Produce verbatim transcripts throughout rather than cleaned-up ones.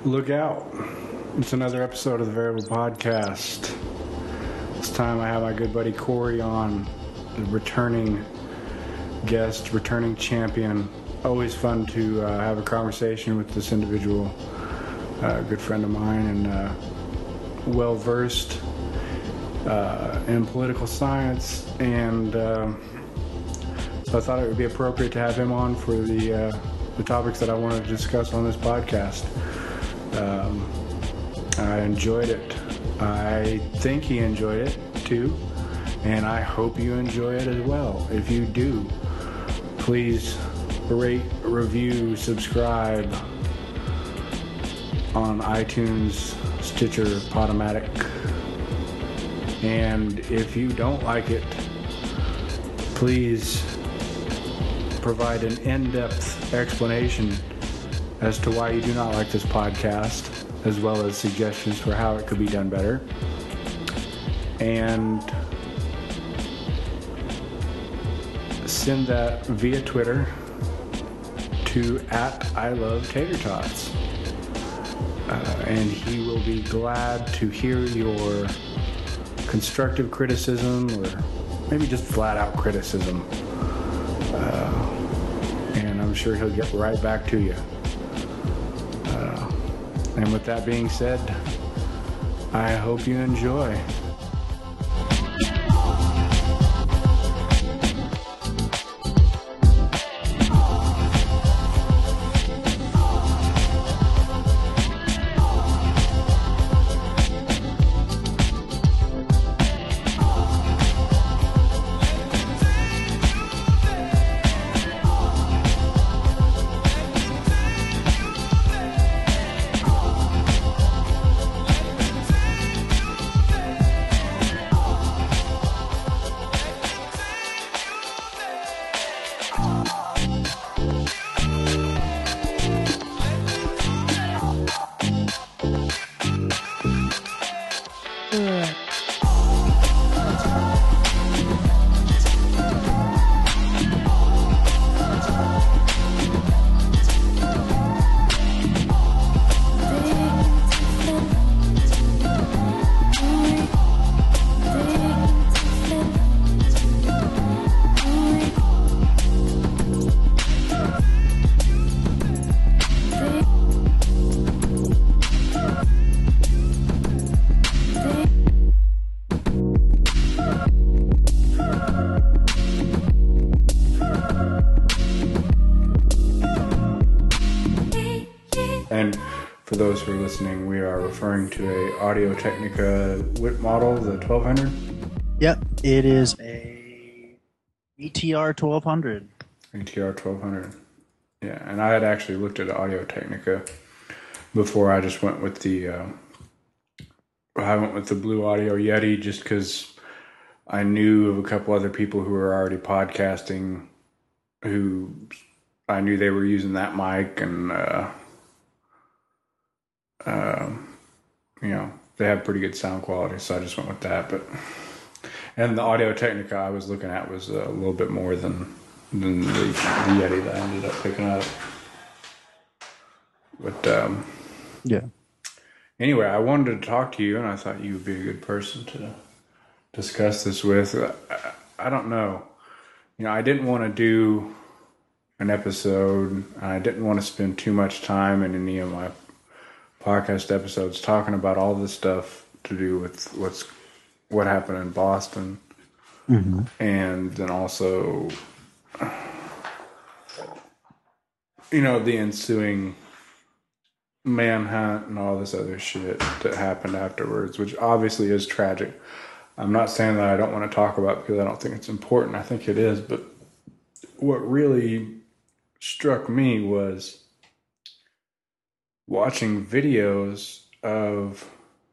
Look out. It's another episode of the Variable Podcast. This time I have my good buddy Corey on, the returning guest, returning champion. Always fun to uh, have a conversation with this individual, uh, a good friend of mine, and uh, well-versed uh, in political science. And uh, so I thought it would be appropriate to have him on for the, uh, the topics that I wanted to discuss on this podcast. Um, I enjoyed it. I think he enjoyed it too, and I hope you enjoy it as well. If you do, please rate, review, subscribe on iTunes, Stitcher, Podomatic. And if you don't like it, please provide an in-depth explanation as to why you do not like this podcast, as well as suggestions for how it could be done better. And send that via Twitter to at I love tater tots. Uh, and he will be glad to hear your constructive criticism, or maybe just flat out criticism. Uh, and I'm sure he'll get right back to you. And with that being said, I hope you enjoy. And for those who are listening, we are referring to a Audio Technica W I T model, the twelve hundred. Yep, it is a E T R twelve hundred. E T R twelve hundred. Yeah, and I had actually looked at Audio Technica before. I just went with the uh, I went with the Blue Audio Yeti just because I knew of a couple other people who were already podcasting who I knew they were using that mic, and uh, Um, you know, they have pretty good sound quality, so I just went with that. But and the Audio Technica I was looking at was a little bit more than than the, the Yeti that I ended up picking up. But um, yeah. Anyway, I wanted to talk to you, and I thought you would be a good person to discuss this with. I, I don't know, you know, I didn't want to do an episode, and I didn't want to spend too much time in any of my podcast episodes talking about all this stuff to do with what's what happened in Boston, mm-hmm. and then also, you know, the ensuing manhunt and all this other shit that happened afterwards, which obviously is tragic. I'm not saying that I don't want to talk about it because I don't think it's important. I think it is, but what really struck me was watching videos of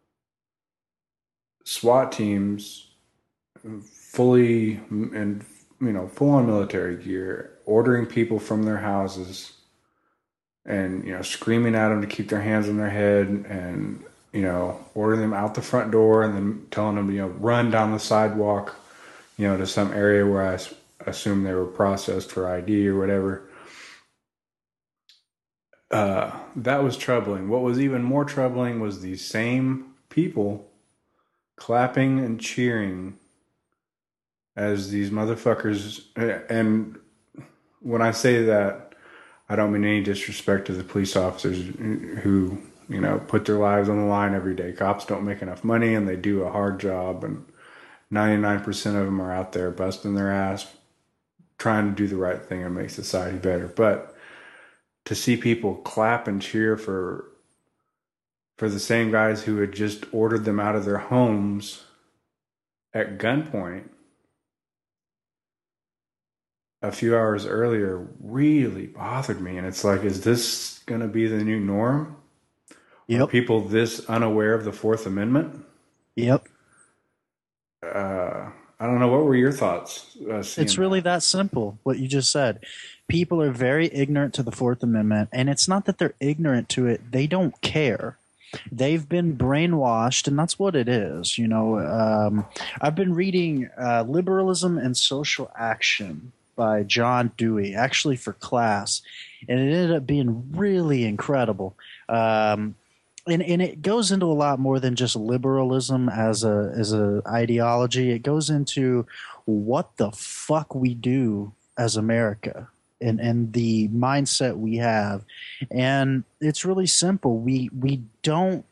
SWAT teams fully and you know full on military gear ordering people from their houses and you know screaming at them to keep their hands on their head, and you know ordering them out the front door and then telling them you know run down the sidewalk you know to some area where I assume they were processed for I D or whatever. Uh, that was troubling. What was even more troubling was these same people clapping and cheering as these motherfuckers. And when I say that, I don't mean any disrespect to the police officers who, you know, put their lives on the line every day. Cops don't make enough money and they do a hard job, and ninety-nine percent of them are out there busting their ass trying to do the right thing and make society better. But to see people clap and cheer for for the same guys who had just ordered them out of their homes at gunpoint a few hours earlier really bothered me. And it's like, is this going to be the new norm? Yep. Are people this unaware of the Fourth Amendment? Yep. Uh, I don't know. What were your thoughts? Uh, It's really that. that simple, what you just said. People are very ignorant to the Fourth Amendment, and it's not that they're ignorant to it. They don't care. They've been brainwashed, and that's what it is. You know, um, I've been reading uh, Liberalism and Social Action by John Dewey, actually for class, and it ended up being really incredible. Um, and, and it goes into a lot more than just liberalism as a as a ideology. It goes into what the fuck we do as America. And, and the mindset we have. And it's really simple. We we don't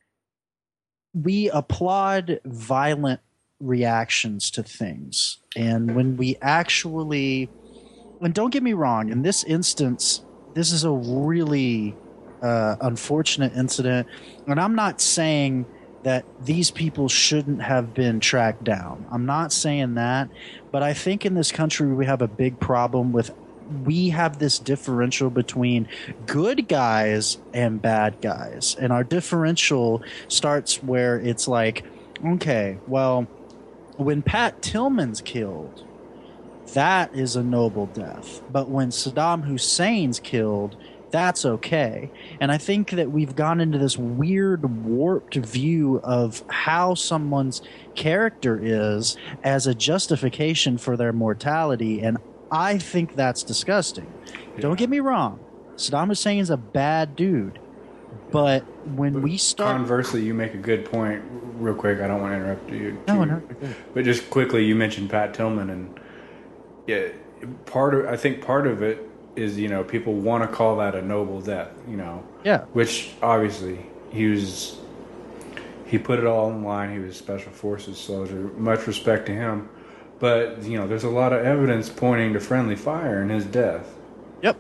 we applaud violent reactions to things. And when we actually, and don't get me wrong, in this instance, this is a really uh, unfortunate incident. And I'm not saying that these people shouldn't have been tracked down. I'm not saying that. But I think in this country we have a big problem with we have this differential between good guys and bad guys. And our differential starts where it's like, okay, well, when Pat Tillman's killed, that is a noble death. But when Saddam Hussein's killed, that's okay. And I think that we've gone into this weird, warped view of how someone's character is as a justification for their mortality. And I think that's disgusting. Yeah. Don't get me wrong. Saddam Hussein's a bad dude. But when but we start... Conversely, you make a good point. Real quick, I don't want to interrupt you. No, no. But just quickly, you mentioned Pat Tillman. And yeah, part of, I think part of it is, you know, people want to call that a noble death, you know. Yeah. Which, obviously, he was... He put it all on the line. He was a Special Forces soldier. Much respect to him. But, you know, there's a lot of evidence pointing to friendly fire in his death. Yep.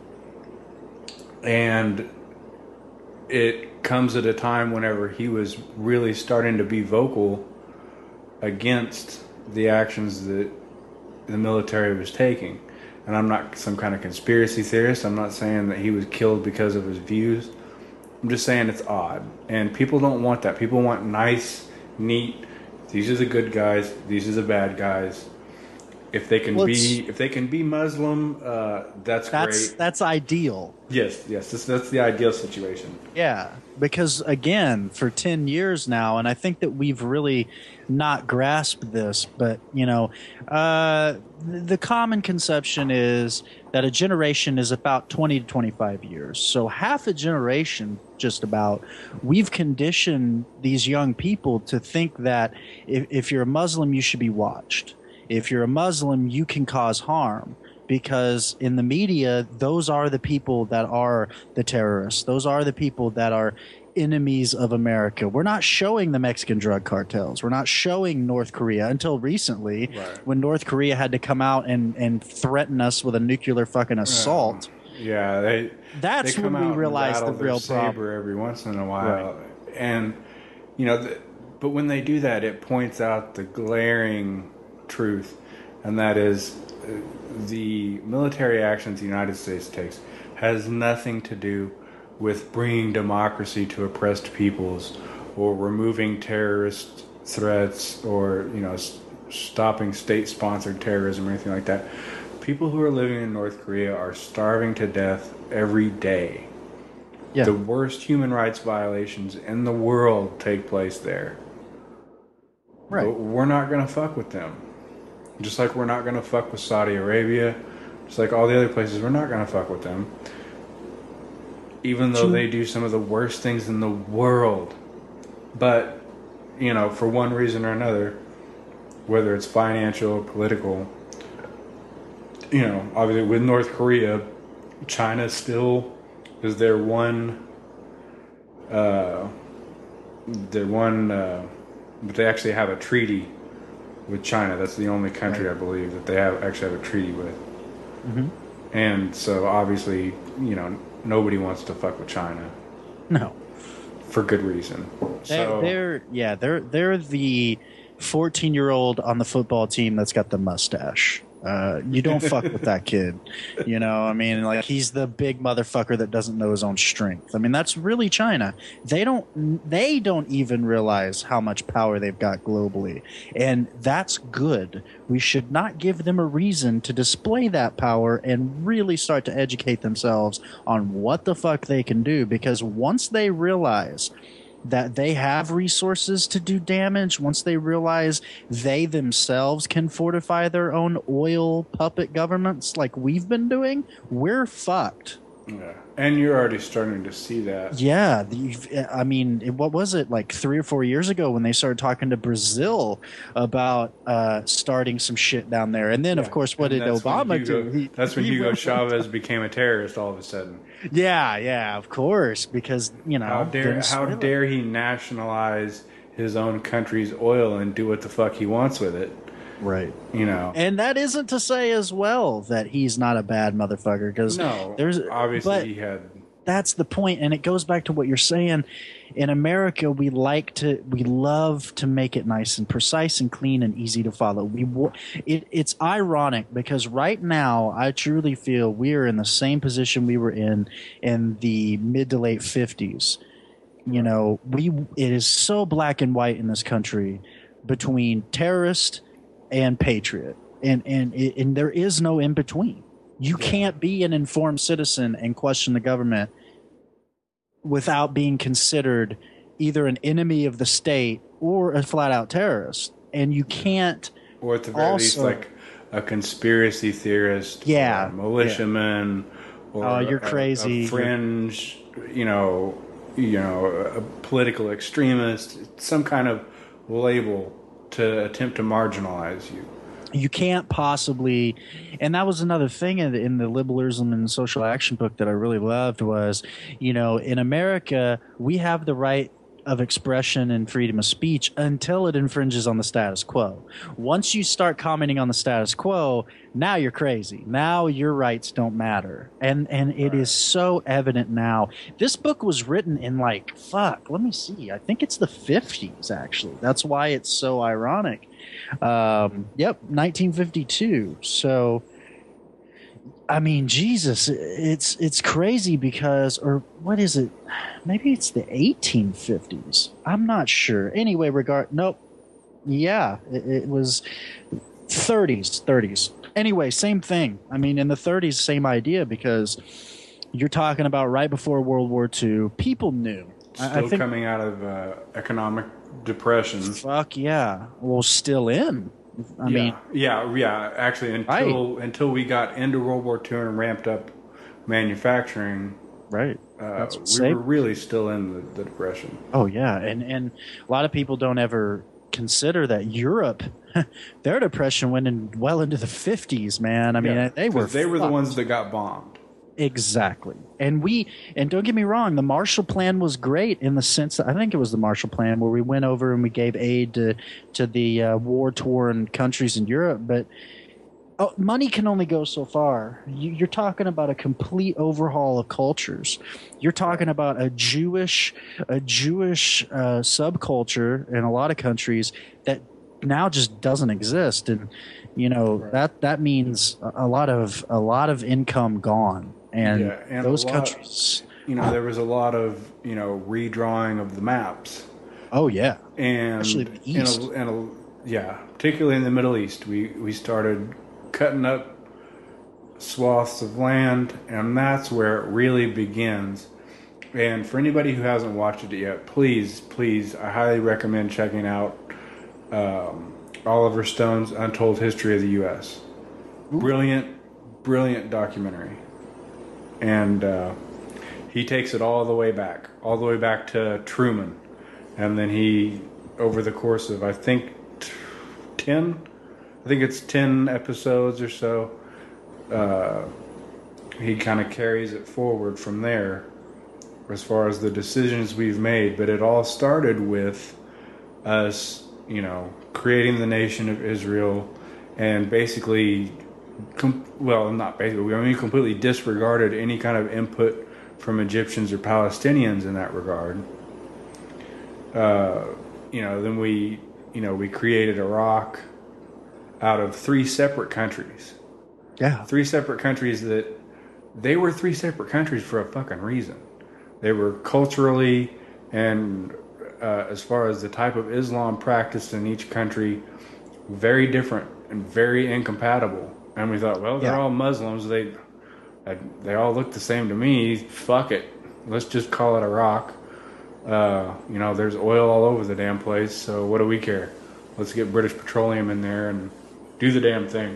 And it comes at a time whenever he was really starting to be vocal against the actions that the military was taking. And I'm not some kind of conspiracy theorist. I'm not saying that he was killed because of his views. I'm just saying it's odd. And people don't want that. People want nice, neat, these are the good guys, these are the bad guys. If they can well, be, if they can be Muslim, uh, that's, that's great. That's ideal. Yes, yes, that's, that's the ideal situation. Yeah, because again, for ten years now, and I think that we've really not grasped this, but you know, uh, the common conception is that a generation is about twenty to twenty-five years. So half a generation, just about, we've conditioned these young people to think that if, if you're a Muslim, you should be watched. If you're a Muslim, you can cause harm, because in the media, those are the people that are the terrorists. Those are the people that are enemies of America. We're not showing the Mexican drug cartels. We're not showing North Korea until recently, right, when North Korea had to come out and, and threaten us with a nuclear fucking assault. Yeah, yeah they, that's they when we realized the real problem. Every once in a while. Right. And, you know, the, but when they do that, it points out the glaring truth, and that is uh, the military actions the United States takes has nothing to do with bringing democracy to oppressed peoples or removing terrorist threats or, you know, s- stopping state-sponsored terrorism or anything like that. People who are living in North Korea are starving to death every day. Yeah. The worst human rights violations in the world take place there. Right. But we're not going to fuck with them. Just like we're not going to fuck with Saudi Arabia, just like all the other places, we're not going to fuck with them. even though they do some of the worst things in the world. But, you know, for one reason or another, whether it's financial, political, you know, obviously with North Korea, China still is their one, uh, their one, uh, but they actually have a treaty with China. That's the only country, right, I believe, that they have actually have a treaty with. Mm-hmm. And so obviously, you know, nobody wants to fuck with China. No. For good reason. They're, so they're yeah, they're they're the fourteen-year-old on the football team that's got the mustache. Uh, you don't fuck with that kid. You know, I mean, like, he's the big motherfucker that doesn't know his own strength. I mean, that's really China. They don't they don't even realize how much power they've got globally. And that's good. We should not give them a reason to display that power and really start to educate themselves on what the fuck they can do, because once they realize that they have resources to do damage, once they realize they themselves can fortify their own oil puppet governments like we've been doing, we're fucked. Yeah, and you're already starting to see that. Yeah, the, I mean, what was it, like three or four years ago when they started talking to Brazil about uh, starting some shit down there? And then, yeah, of course, what did Obama Hugo, do? He, that's when he Hugo Chavez became a terrorist all of a sudden. Yeah, yeah, of course, because, you know, how dare how dare he nationalize his own country's oil and do what the fuck he wants with it? Right. You know. And that isn't to say as well that he's not a bad motherfucker, because no, there's obviously he had. That's the point, and it goes back to what you're saying. In America, we like to, we love to make it nice and precise and clean and easy to follow. We, it, it's ironic because right now, I truly feel we are in the same position we were in in the mid to late fifties. You know, we it is so black and white in this country between terrorist and patriot, and and and there is no in between. You yeah. can't be an informed citizen and question the government without being considered either an enemy of the state or a flat-out terrorist. And you can't, or at the very also, least, like a conspiracy theorist, yeah, or a militiaman, yeah. or oh, you're a, crazy, a fringe, you know, you know, a political extremist, some kind of label to attempt to marginalize you. You can't possibly, and that was another thing in the, in the liberalism and social action book that I really loved was, you know, in America, we have the right of expression and freedom of speech until it infringes on the status quo. Once you start commenting on the status quo, now you're crazy. Now your rights don't matter. And and it is so evident now. This book was written in like, fuck, let me see. I think it's the fifties, actually. That's why it's so ironic. Um, yep, nineteen fifty-two. So, I mean, Jesus, it's it's crazy because, or what is it? Maybe it's the eighteen fifties. I'm not sure. Anyway, regard, nope. Yeah, it, it was thirties, thirties. Anyway, same thing. I mean, in the thirties, same idea, because you're talking about right before World War Two. People knew. Still I, I think, coming out of uh, economic depression. Fuck yeah. Well, still in. I yeah. mean, yeah, yeah. Actually, until right. until we got into World War Two and ramped up manufacturing, right? Uh, we same. were really still in the, the depression. Oh yeah, and and a lot of people don't ever consider that Europe, their depression went in well into the fifties. Man, I mean, yeah, they were they were fucked. The ones that got bombed. Exactly. And we, and don't get me wrong, the Marshall Plan was great in the sense that I think it was the Marshall Plan where we went over and we gave aid to, to the uh, war-torn countries in Europe. But oh, money can only go so far. You, you're talking about a complete overhaul of cultures. You're talking about a Jewish, a Jewish uh, subculture in a lot of countries that now just doesn't exist. And, you know, right. that, that means a lot of, a lot of income gone. And, yeah, and those lot, countries, you know, there was a lot of, you know, redrawing of the maps. Oh yeah, and especially the East. And, a, and a, yeah, particularly in the Middle East, we we started cutting up swaths of land, and that's where it really begins. And for anybody who hasn't watched it yet, please, please, I highly recommend checking out um, Oliver Stone's Untold History of the U S Brilliant, brilliant documentary. And uh, he takes it all the way back, all the way back to Truman, and then he, over the course of I think ten, I think it's ten episodes or so, uh, he kind of carries it forward from there, as far as the decisions we've made. But it all started with us, you know, creating the nation of Israel, and basically, com- well, not basically, I mean, completely disregarded any kind of input from Egyptians or Palestinians in that regard. Uh, you know, then we, you know, we created Iraq out of three separate countries. Yeah. Three separate countries that, they were three separate countries for a fucking reason. They were culturally and uh, as far as the type of Islam practiced in each country, very different and very incompatible. And we thought, well, they're Yeah. all Muslims. They they all look the same to me. Fuck it. Let's just call it Iraq. Uh, you know, there's oil all over the damn place, so what do we care? Let's get British Petroleum in there and do the damn thing.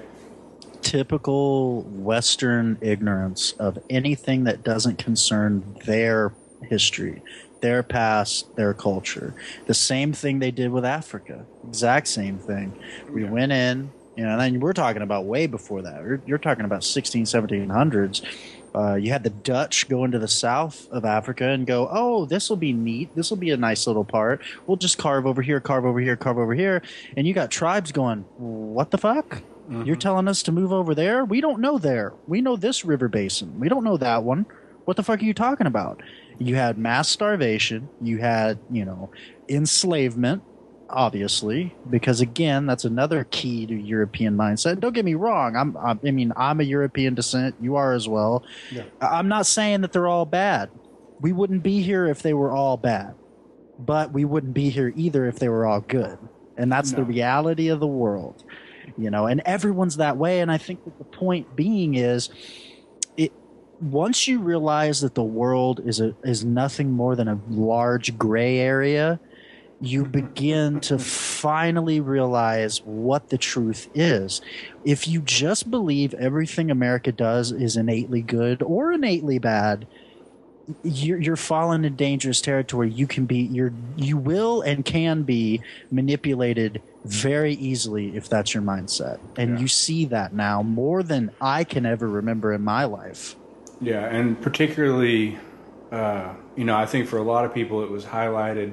Typical Western ignorance of anything that doesn't concern their history, their past, their culture. The same thing they did with Africa. Exact same thing. We Yeah. went in, you know, and then we're talking about way before that. You're, you're talking about sixteen, seventeen hundreds. Uh, you had the Dutch go into the south of Africa and go, oh, this will be neat. This will be a nice little part. We'll just carve over here, carve over here, carve over here. And you got tribes going, what the fuck? Mm-hmm. You're telling us to move over there? We don't know there. We know this river basin. We don't know that one. What the fuck are you talking about? You had mass starvation. You had, you know, enslavement, obviously, because again, that's another key to European mindset. Don't get me wrong. I'm, I'm I mean, I'm a European descent. You are as well. Yeah. I'm not saying that they're all bad. We wouldn't be here if they were all bad, but we wouldn't be here either if they were all good. And that's No. the reality of the world. You know, and everyone's that way. And I think that the point being is, it once you realize that the world is a is nothing more than a large gray area, you begin to finally realize what the truth is. If you just believe everything America does is innately good or innately bad, you're, you're falling in dangerous territory. You can be, you're, you will and can be manipulated very easily if that's your mindset. And Yeah. you see that now more than I can ever remember in my life. Yeah, and particularly, uh, you know, I think for a lot of people it was highlighted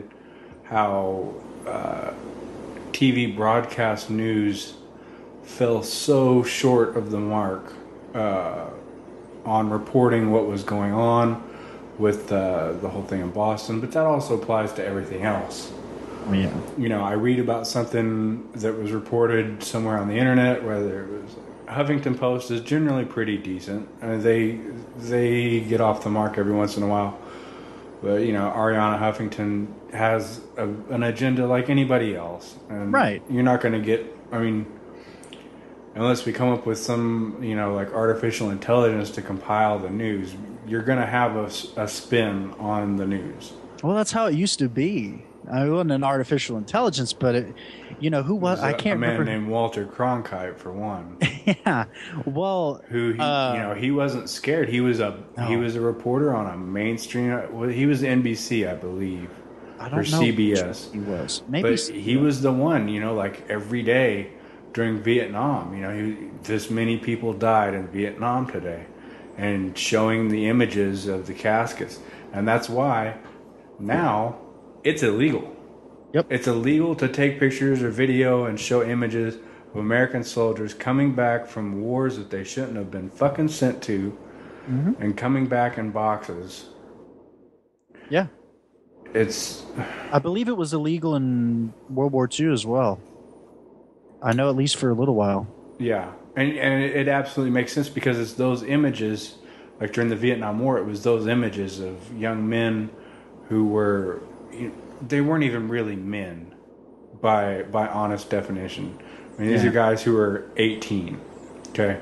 how uh, T V broadcast news fell so short of the mark uh, on reporting what was going on with uh, the whole thing in Boston, but that also applies to everything else. Yeah. You know, I read about something that was reported somewhere on the internet, whether it was Huffington Post is generally pretty decent. I mean, they they get off the mark every once in a while, but you know, Ariana Huffington has a, an agenda like anybody else, and Right. you're not going to get. I mean, unless we come up with some, you know, like artificial intelligence to compile the news, you're going to have a, s- a spin on the news. Well, that's how it used to be. I mean, it wasn't an artificial intelligence, but it, you know, who was, There's I a- can't a man remember. named Walter Cronkite, for one. Yeah. Well, Who he, uh, you know, he wasn't scared. He was a he No. was a reporter on a mainstream. Well, he was N B C, I believe, I or don't know. C B S. He was. Maybe But he was the one, you know, like every day during Vietnam. You know, he, this many people died in Vietnam today, and showing the images of the caskets, and that's why now it's illegal. Yep. It's illegal to take pictures or video and show images of American soldiers coming back from wars that they shouldn't have been fucking sent to, Mhm. and coming back in boxes. Yeah. It's I believe it was illegal in World War Two as well. I know at least for a little while. yeah, and and it absolutely makes sense because it's those images, like during the Vietnam War, it was those images of young men who were, they weren't even really men by by honest definition. I mean, these Yeah. are guys who are eighteen. Okay,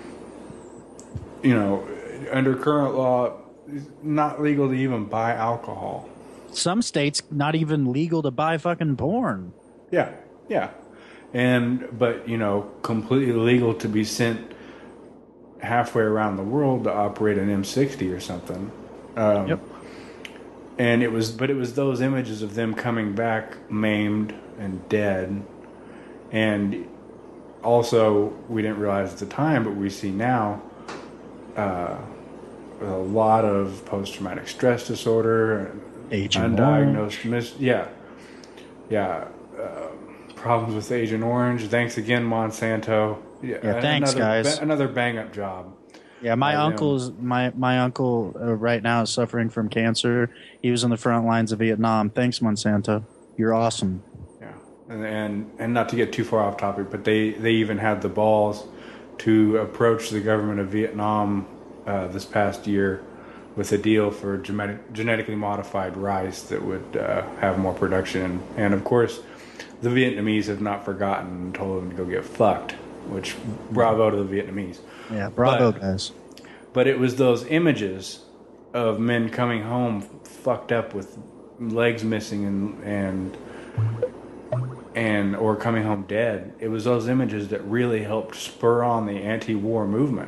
you know, under current law, it's not legal to even buy alcohol. Some states not even legal to buy fucking porn. Yeah, yeah, and but you know, completely legal to be sent halfway around the world to operate an M sixty or something. Um, Yep. And it was, but it was those images of them coming back maimed and dead, and also we didn't realize at the time, but we see now uh, a lot of post-traumatic stress disorder, Agent undiagnosed, mis- yeah, yeah, uh, problems with Agent Orange. Thanks again, Monsanto. Yeah, thanks, another, guys. ba- another bang-up job. Yeah, my by them. uncle's my my uncle uh, right now is suffering from cancer. He was on the front lines of Vietnam. Thanks, Monsanto. You're awesome. Yeah, and, and and not to get too far off topic, but they they even had the balls to approach the government of Vietnam uh, this past year with a deal for genetic, genetically modified rice that would uh, have more production. And of course, the Vietnamese have not forgotten and told them to go get fucked. Which bravo to the Vietnamese. Yeah, bravo, but, guys. But it was those images of men coming home fucked up with legs missing and and and or coming home dead. It was those images that really helped spur on the anti-war movement.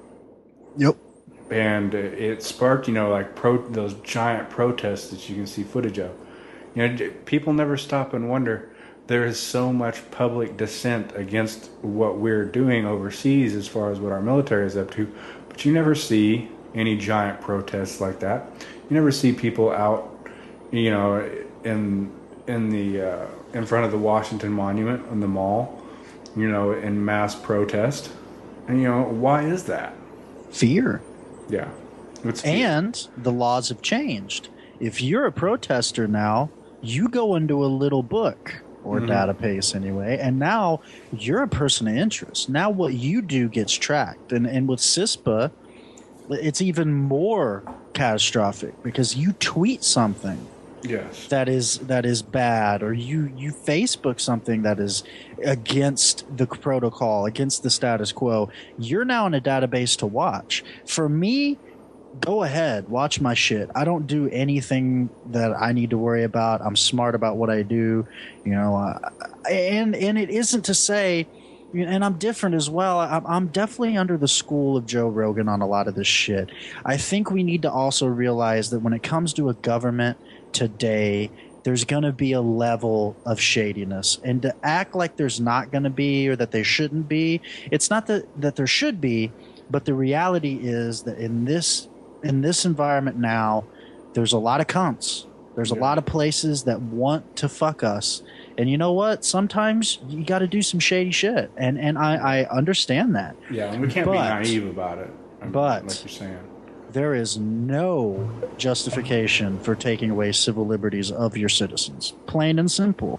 Yep. And it sparked, you know, like pro those giant protests that you can see footage of. You know, people never stop and wonder. There is so much public dissent against what we're doing overseas as far as what our military is up to, but you never see any giant protests like that. You never see people out, you know, in in the uh, in front of the Washington Monument in the mall, you know, in mass protest. And you know, why is that? Fear. Yeah. It's fear. And the laws have changed. If you're a protester now, you go into a little book. Or mm-hmm. database anyway, and now you're a person of interest. Now what you do gets tracked, and and with CISPA, it's even more catastrophic because you tweet something, yes, that is that is bad, or you you Facebook something that is against the protocol, against the status quo. You're now in a database to watch. For me, go ahead, watch my shit. I don't do anything that I need to worry about. I'm smart about what I do, you know. Uh, and and it isn't to say, and I'm different as well. I'm, I'm definitely under the school of Joe Rogan on a lot of this shit. I think we need to also realize that when it comes to a government today, there's going to be a level of shadiness, and to act like there's not going to be or that there shouldn't be. It's not that that there should be, but the reality is that in this. In this environment now, there's a lot of cunts. There's yeah. a lot of places that want to fuck us. And you know what? Sometimes you got to do some shady shit. And and I, I understand that. Yeah, and we can't but, be naive about it. I mean, but like you're saying. There is no justification for taking away civil liberties of your citizens. Plain and simple.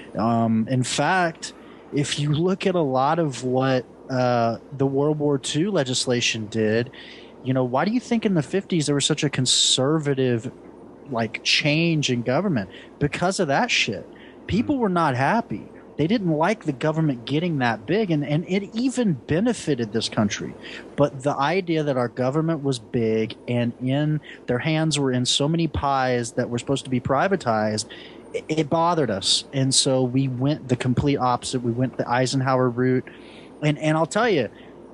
Um, in fact, if you look at a lot of what uh, the World War Two legislation did, you know, why do you think in the fifties there was such a conservative, like, change in government? Because of that shit. People were not happy. They didn't like the government getting that big, and, and it even benefited this country. But the idea that our government was big and in their hands were in so many pies that were supposed to be privatized, it, it bothered us. And so we went the complete opposite. We went the Eisenhower route. And and I'll tell you,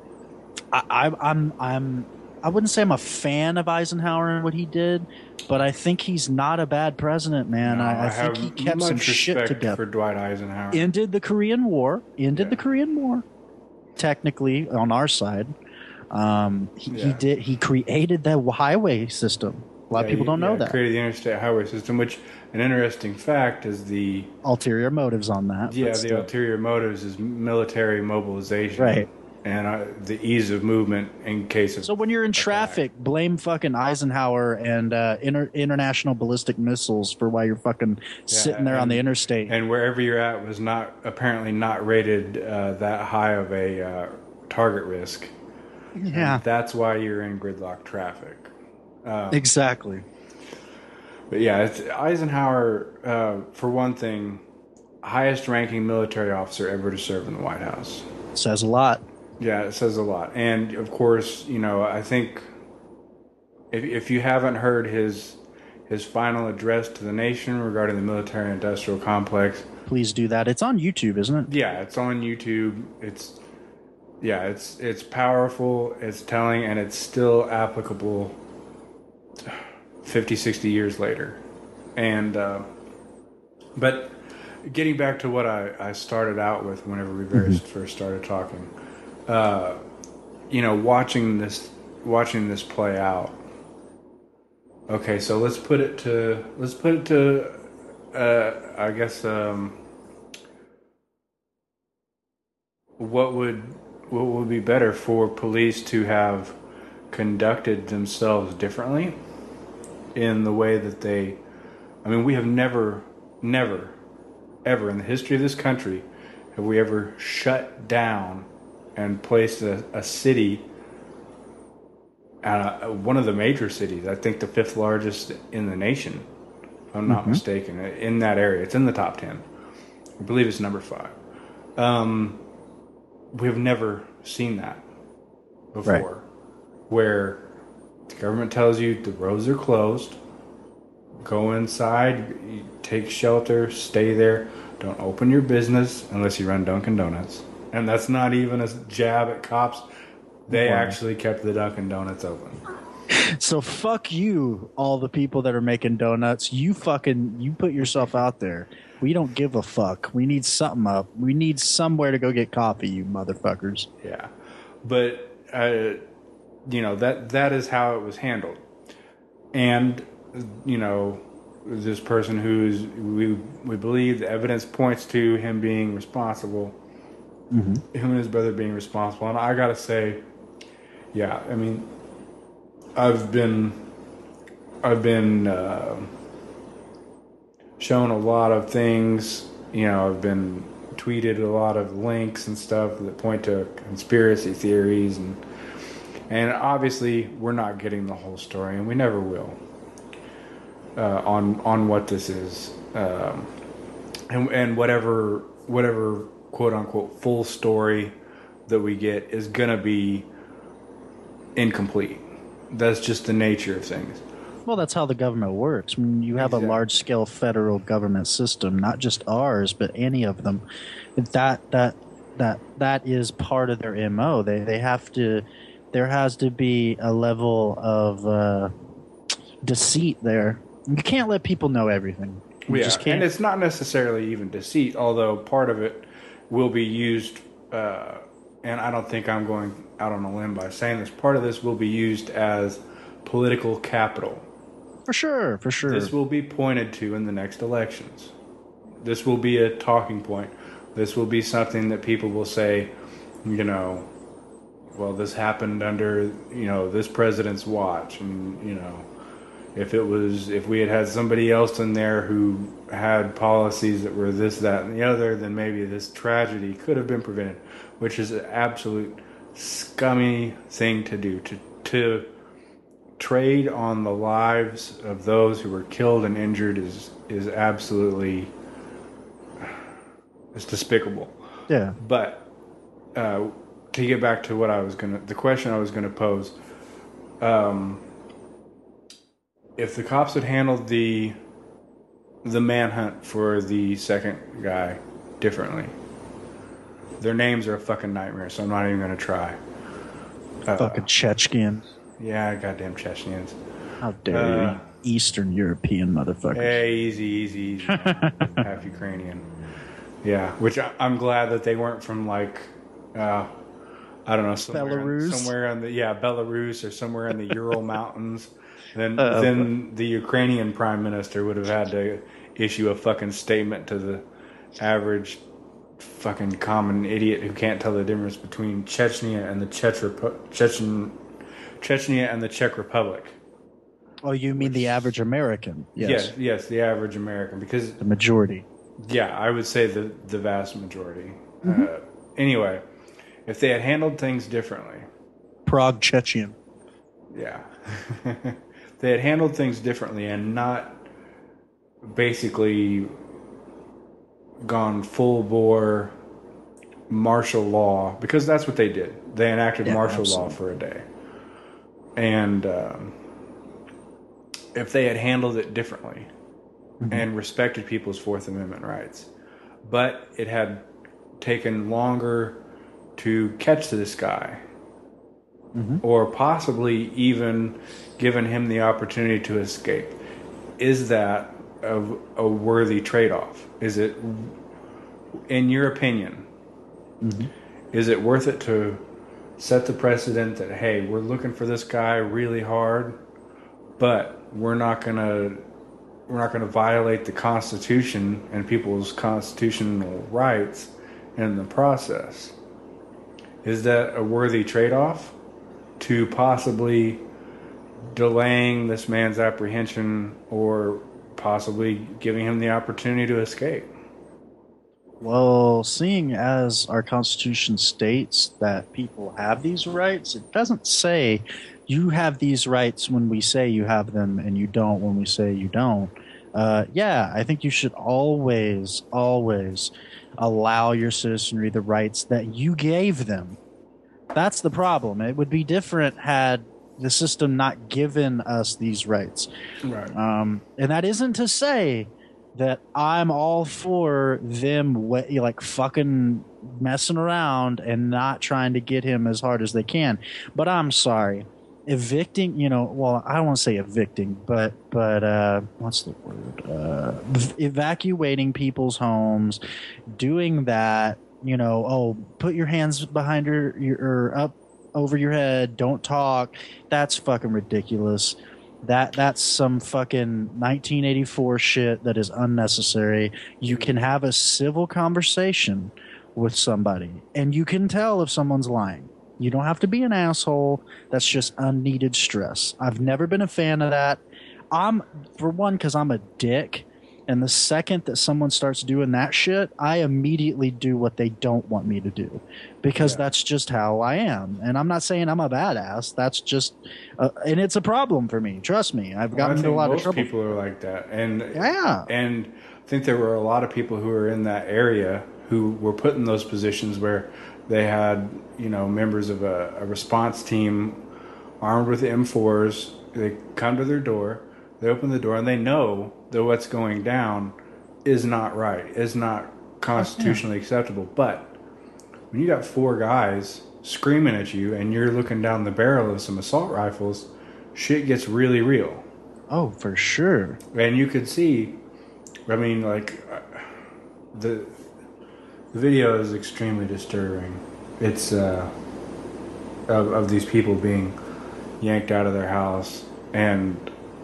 I, I, I'm I'm I wouldn't say I'm a fan of Eisenhower and what he did, but I think he's not a bad president, man. No, I, I, I think he kept much some shit respect together. for Dwight Eisenhower. Ended the Korean War. Ended Yeah. the Korean War. Technically, on our side, um, he, Yeah. he did. He created the highway system. A lot Yeah, of people he- don't know yeah, that. Created the interstate highway system, which an interesting fact is the Ulterior motives on that. yeah but the still. ulterior motives is military mobilization, Right. and uh, the ease of movement in case of So when you're in attack. traffic, blame fucking Eisenhower and uh, inter- international ballistic missiles for why you're fucking sitting there on and- the interstate. and wherever you're at was not apparently not rated uh, that high of a uh, target risk. yeah, And that's why you're in gridlock traffic. Um, exactly. But yeah, it's Eisenhower, uh, for one thing, highest ranking military officer ever to serve in the White House. Says a lot. Yeah, it says a lot. And of course, you know, I think if if you haven't heard his his final address to the nation regarding the military industrial complex, Please do that. It's on YouTube, isn't it? yeah, it's on YouTube. It's yeah, it's it's powerful, it's telling, and it's still applicable fifty, sixty years later. And, uh, but getting back to what I, I started out with whenever we very mm-hmm. first started talking, uh, you know, watching this, watching this play out. Okay, so let's put it to, let's put it to, uh, I guess, um, what would, what would be better for police to have conducted themselves differently in the way that they, I mean, we have never, never, ever in the history of this country have we ever shut down and placed a, a city, uh, one of the major cities, I think the fifth largest in the nation, if I'm not mm-hmm. mistaken, in that area. It's in the top ten. I believe it's number five. Um, we've never seen that before, right. where the government tells you the roads are closed, go inside, you take shelter, stay there, don't open your business unless you run Dunkin' Donuts. And that's not even a jab at cops. They wow. actually kept the Dunkin' Donuts open. So fuck you, all the people that are making donuts. You fucking, you put yourself out there. We don't give a fuck. We need something up. We need somewhere to go get coffee, you motherfuckers. Yeah. But, uh, you know, that that is how it was handled. And, you know, this person who's, we, we believe the evidence points to him being responsible, mm-hmm. him and his brother being responsible. And I gotta say, yeah, I mean, I've been, I've been uh, shown a lot of things. You know, I've been tweeted a lot of links and stuff that point to conspiracy theories, and and obviously we're not getting the whole story, and we never will uh, on on what this is, um, and and whatever whatever quote unquote full story that we get is gonna be incomplete. That's just the nature of things. Well, that's how the government works. I mean, you have exactly. a large-scale federal government system, not just ours, but any of them. That that that that is part of their M O. They they have to. There has to be a level of uh, deceit there. You can't let people know everything. You yeah, just can't. And it's not necessarily even deceit, although part of it will be used. Uh, and I don't think I'm going out on a limb by saying this. Part of this will be used as political capital. For sure, for sure. This will be pointed to in the next elections. This will be a talking point. This will be something that people will say, you know, well, this happened under, you know, this president's watch. And, you know, if it was, if we had had somebody else in there who had policies that were this, that, and the other, then maybe this tragedy could have been prevented, which is an absolute scummy thing to do, to to trade on the lives of those who were killed and injured is is absolutely, it's despicable. Yeah. But uh, to get back to what I was gonna, the question I was gonna pose, um, if the cops had handled the the manhunt for the second guy differently, their names are a fucking nightmare, so I'm not even gonna try. Uh, fucking Chechens. Yeah, goddamn Chechens. How dare uh, you, Eastern European motherfuckers. Hey, easy, easy, easy. Half Ukrainian. Yeah, which I, I'm glad that they weren't from, like, uh, I don't know, somewhere, Belarus? somewhere in the, yeah, Belarus or somewhere in the Ural Mountains. Then, uh, then the Ukrainian prime minister would have had to issue a fucking statement to the average fucking common idiot who can't tell the difference between Chechnya and the Czech Repu- Chechen Chechnya and the Czech Republic. Oh, you mean Which, the average American? Yes. yes, yes, the average American, because the majority. Yeah, I would say the the vast majority. Mm-hmm. Uh, anyway, if they had handled things differently, Prague Chechen. Yeah, they had handled things differently and not basically gone full bore martial law, because that's what they did. They enacted yeah, martial absolutely. law for a day. And um, if they had handled it differently mm-hmm. and respected people's Fourth Amendment rights, but it had taken longer to catch this guy Mm-hmm. or possibly even given him the opportunity to escape. Is that a, a worthy trade-off? Is it, in your opinion, Mm-hmm. is it worth it to set the precedent that, hey, we're looking for this guy really hard, but we're not gonna we're not gonna violate the Constitution and people's constitutional rights in the process? Is that a worthy trade-off to possibly delaying this man's apprehension or possibly giving him the opportunity to escape? Well, seeing as our Constitution states that people have these rights, it doesn't say you have these rights when we say you have them and you don't when we say you don't. Uh, yeah, I think you should always, always allow your citizenry the rights that you gave them. That's the problem. It would be different had the system not given us these rights. Right. Um, and that isn't to say that I'm all for them like fucking messing around and not trying to get him as hard as they can. But I'm sorry. Evicting, you know, well, I don't want to say evicting, but but uh, what's the word? Uh, evacuating people's homes, doing that, you know, oh, put your hands behind your, your or up over your head, don't talk. That's fucking ridiculous. That that's some fucking nineteen eighty-four shit that is unnecessary. You can have a civil conversation with somebody, and you can tell if someone's lying. You don't have to be an asshole. That's just unneeded stress. I've never been a fan of that. I'm, for one, because I'm a dick. And the second that someone starts doing that shit, I immediately do what they don't want me to do, because yeah. that's just how I am. And I'm not saying I'm a badass. That's just, uh, and it's a problem for me. Trust me, I've gotten well, into a lot most of trouble. People are like that, and yeah, and I think there were a lot of people who were in that area who were put in those positions where they had, you know, members of a, a response team armed with M fours. They come to their door. They open the door and they know that what's going down is not right, is not constitutionally yeah. acceptable. But when you got four guys screaming at you and you're looking down the barrel of some assault rifles, shit gets really real. Oh, for sure. And you could see, I mean, like, the, the video is extremely disturbing. It's uh, of, of these people being yanked out of their house and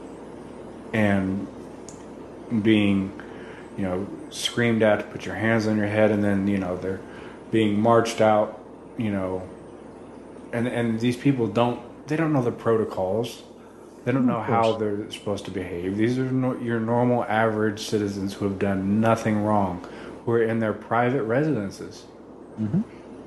and being, you know, screamed at to put your hands on your head, and then, you know, they're being marched out, you know, and and these people don't, they don't know the protocols. They don't know how they're supposed to behave. These are no, your normal average citizens who have done nothing wrong, who are in their private residences. Mm-hmm.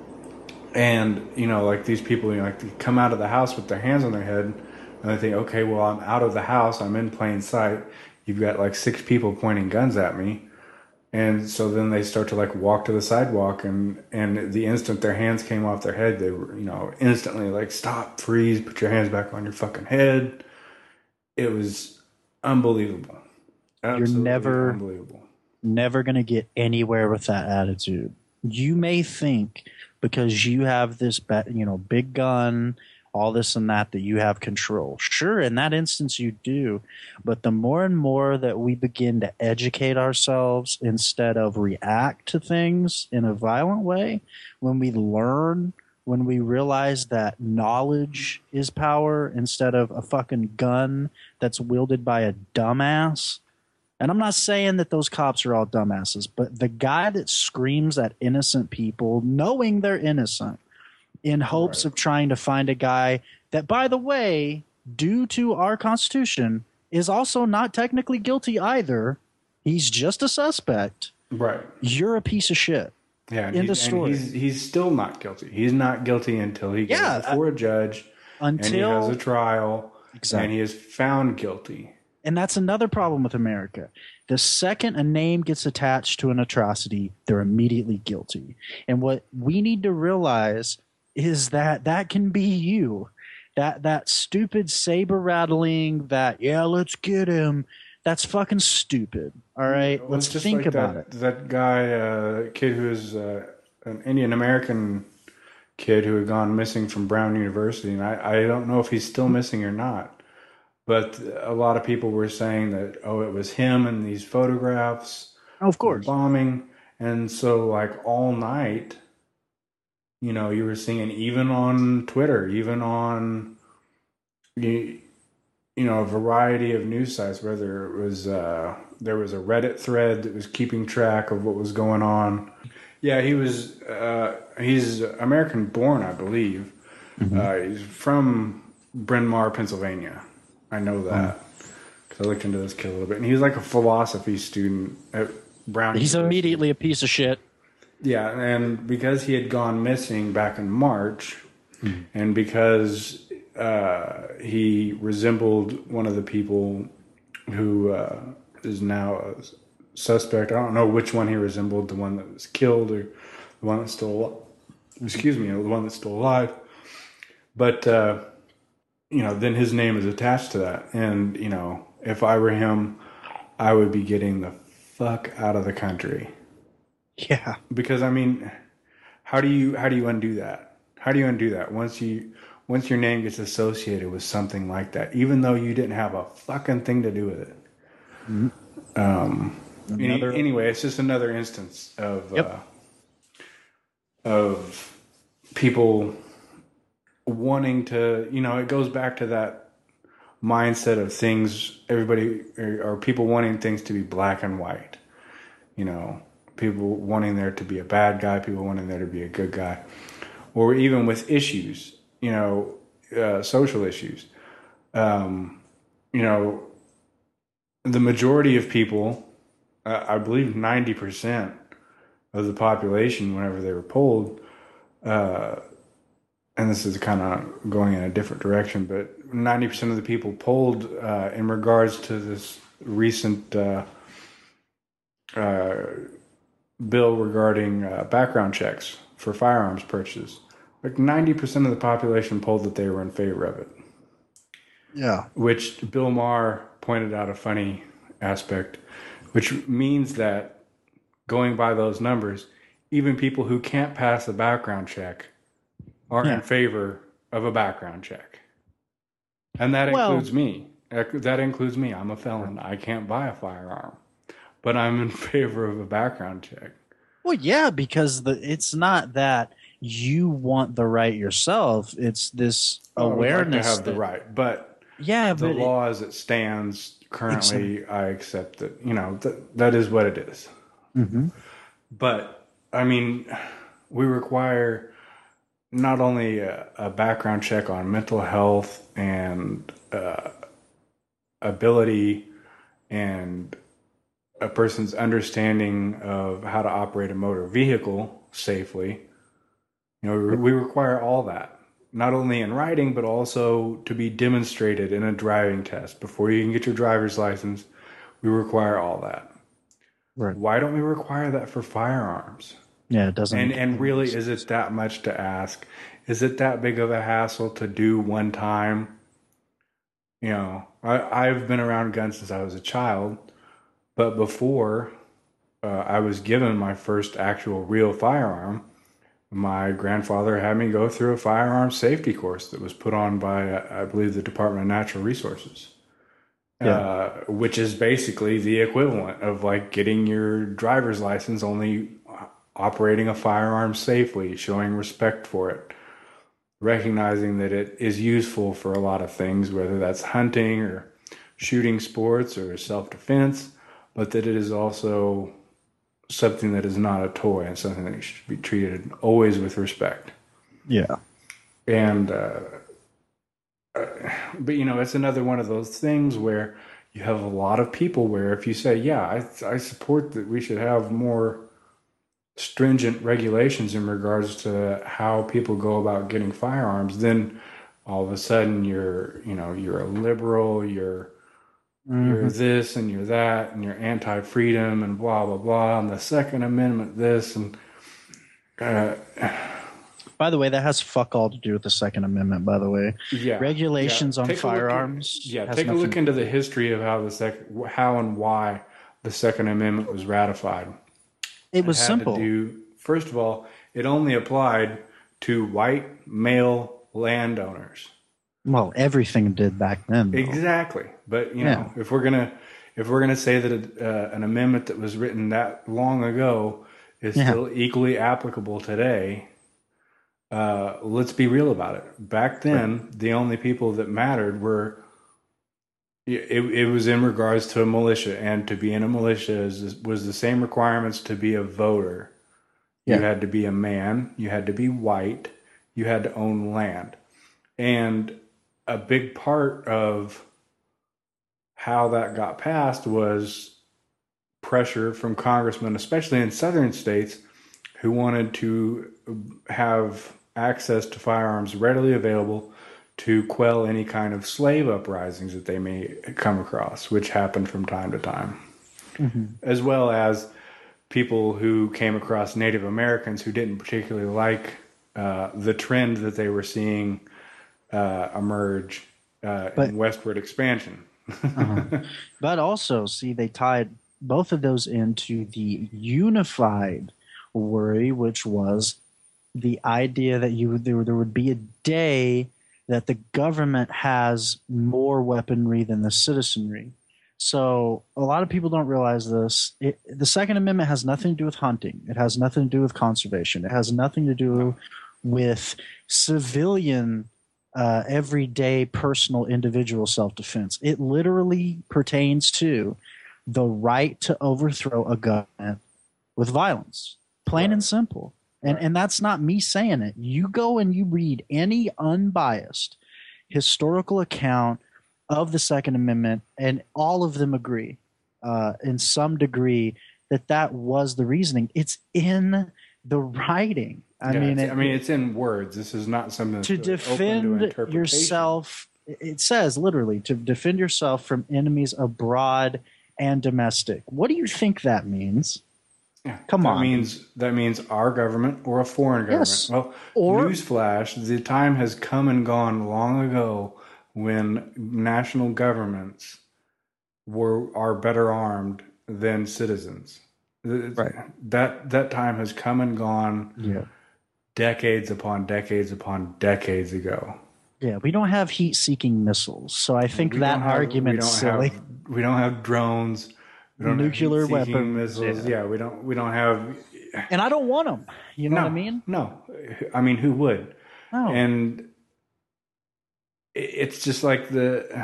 And, you know, like these people, you know, like they come out of the house with their hands on their head, and they think, okay, well, I'm out of the house. I'm in plain sight. You've got like six people pointing guns at me. And so then they start to like walk to the sidewalk, and, and the instant their hands came off their head, they were, you know, instantly like, stop, freeze, put your hands back on your fucking head. It was unbelievable. Absolutely You're never, unbelievable. Never going to get anywhere with that attitude. You may think because you have this, you know, big gun, all this and that, that you have control. Sure, in that instance you do. But the more and more that we begin to educate ourselves instead of react to things in a violent way, when we learn, when we realize that knowledge is power instead of a fucking gun that's wielded by a dumbass. And I'm not saying that those cops are all dumbasses, but the guy that screams at innocent people knowing they're innocent, in hopes right. of trying to find a guy that, by the way, due to our Constitution, is also not technically guilty either. He's just a suspect. Right. You're a piece of shit. Yeah. In the story. He's, he's still not guilty. He's not guilty until he goes yeah, before uh, a judge until, and he has a trial exactly. and he is found guilty. And that's another problem with America. The second a name gets attached to an atrocity, they're immediately guilty. And what we need to realize is that that can be you. That that stupid saber rattling, that, yeah, let's get him, that's fucking stupid. All right? Well, let's just think like about that, it. That guy, uh, kid who is uh, an Indian American kid who had gone missing from Brown University, and I, I don't know if he's still missing or not. But a lot of people were saying that, oh, it was him in these photographs Of of the course. bombing. And so, like, all night, you know, you were seeing, even on Twitter, even on, you, you know, a variety of news sites, whether it was, uh, there was a Reddit thread that was keeping track of what was going on. Yeah, he was, uh, he's American born, I believe. Mm-hmm. Uh, he's from Bryn Mawr, Pennsylvania. I know that because I looked into this kid a little bit, and he was like a philosophy student at Brown. He's University. Immediately a piece of shit. Yeah, and because he had gone missing back in March, mm. and because uh, he resembled one of the people who uh, is now a suspect. I don't know which one he resembled, the one that was killed or the one that's still, excuse me, the one that's still alive. But, uh, you know, then his name is attached to that. And, you know, if I were him, I would be getting the fuck out of the country. Yeah. Because, I mean, how do you how do you undo that? How do you undo that once you once your name gets associated with something like that, even though you didn't have a fucking thing to do with it? Mm-hmm. Um, another... Anyway, it's just another instance of yep. uh, of people wanting to, you know, it goes back to that mindset of things, everybody, or, or people wanting things to be black and white. You know, people wanting there to be a bad guy, people wanting there to be a good guy. Or even with issues, you know, uh, social issues. Um, you know, the majority of people, uh, I believe ninety percent of the population, whenever they were polled, uh, and this is kind of going in a different direction, but ninety percent of the people polled uh, in regards to this recent uh, uh, bill regarding uh, background checks for firearms purchases, like ninety percent of the population polled that they were in favor of it. Yeah. Which Bill Maher pointed out a funny aspect, which means that going by those numbers, even people who can't pass a background check are yeah. in favor of a background check. And that well, includes me. That includes me. I'm a felon. I can't buy a firearm, but I'm in favor of a background check. Well, yeah, because the it's not that you want the right yourself. It's this oh, awareness. I like to have that, the right, but yeah, the but law it, as it stands currently, I accept that, you know, that, that is what it is. Mm-hmm. But, I mean, we require not only a, a background check on mental health and uh, ability and a person's understanding of how to operate a motor vehicle safely. You know, we, we require all that. Not only in writing, but also to be demonstrated in a driving test. Before you can get your driver's license, we require all that. Right. Why don't we require that for firearms? Yeah, it doesn't. And and really, is it that much to ask? Is it that big of a hassle to do one time? You know, I, I've been around guns since I was a child, but before uh, I was given my first actual real firearm, my grandfather had me go through a firearms safety course that was put on by, I believe, the Department of Natural Resources, yeah. uh, which is basically the equivalent of like getting your driver's license, only operating a firearm safely, showing respect for it, recognizing that it is useful for a lot of things, whether that's hunting or shooting sports or self-defense, but that it is also something that is not a toy and something that should be treated always with respect. Yeah. And, uh, uh, but you know, it's another one of those things where you have a lot of people where if you say, yeah, I, I support that we should have more stringent regulations in regards to how people go about getting firearms, then all of a sudden you're, you know, you're a liberal, you're, Mm-hmm. you're this and you're that and you're anti-freedom and blah blah blah and the Second Amendment this and uh, by the way, that has fuck all to do with the Second Amendment, by the way. Yeah, regulations yeah. on take firearms. Look, yeah take a look into the history of how the sec how and why the Second Amendment was ratified. It was it had simple. To do, first of all, it only applied to white male landowners. Well, everything did back then. Though. Exactly. But, you know, yeah. if we're going to if we're going to say that uh, an amendment that was written that long ago is yeah. still equally applicable today, uh, let's be real about it. Back then, right. the only people that mattered were It, it was in regards to a militia, and to be in a militia is, was the same requirements to be a voter. Yeah. You had to be a man, you had to be white, you had to own land. And a big part of how that got passed was pressure from congressmen, especially in southern states, who wanted to have access to firearms readily available to quell any kind of slave uprisings that they may come across, which happened from time to time. Mm-hmm. As well as people who came across Native Americans who didn't particularly like uh, the trend that they were seeing uh, emerge uh, but, in westward expansion. uh-huh. But also, see, they tied both of those into the unified worry, which was the idea that you there, there would be a day that the government has more weaponry than the citizenry. So a lot of people don't realize this. It, the Second Amendment has nothing to do with hunting. It has nothing to do with conservation. It has nothing to do with civilian, uh, everyday, personal, individual self-defense. It literally pertains to the right to overthrow a government with violence, plain right. and simple. And right. and that's not me saying it. You go and you read any unbiased historical account of the Second Amendment, and all of them agree uh, in some degree that that was the reasoning. It's in the writing. I yeah, mean, it, I mean, it's in words. This is not something to defend to yourself. It says literally to defend yourself from enemies abroad and domestic. What do you think that means? Yeah, Come that on. Means, that means our government or a foreign government. Yes. Well, or, newsflash, the time has come and gone long ago when national governments were are better armed than citizens. Right. That that time has come and gone yeah. decades upon decades upon decades ago. Yeah, we don't have heat-seeking missiles, so I think we that have, argument's silly. Have, we don't have drones. We don't nuclear have weapons. Missiles. Yeah. yeah, we don't. We don't have. And I don't want them. You know no, what I mean? No, I mean who would? No. And it's just like the.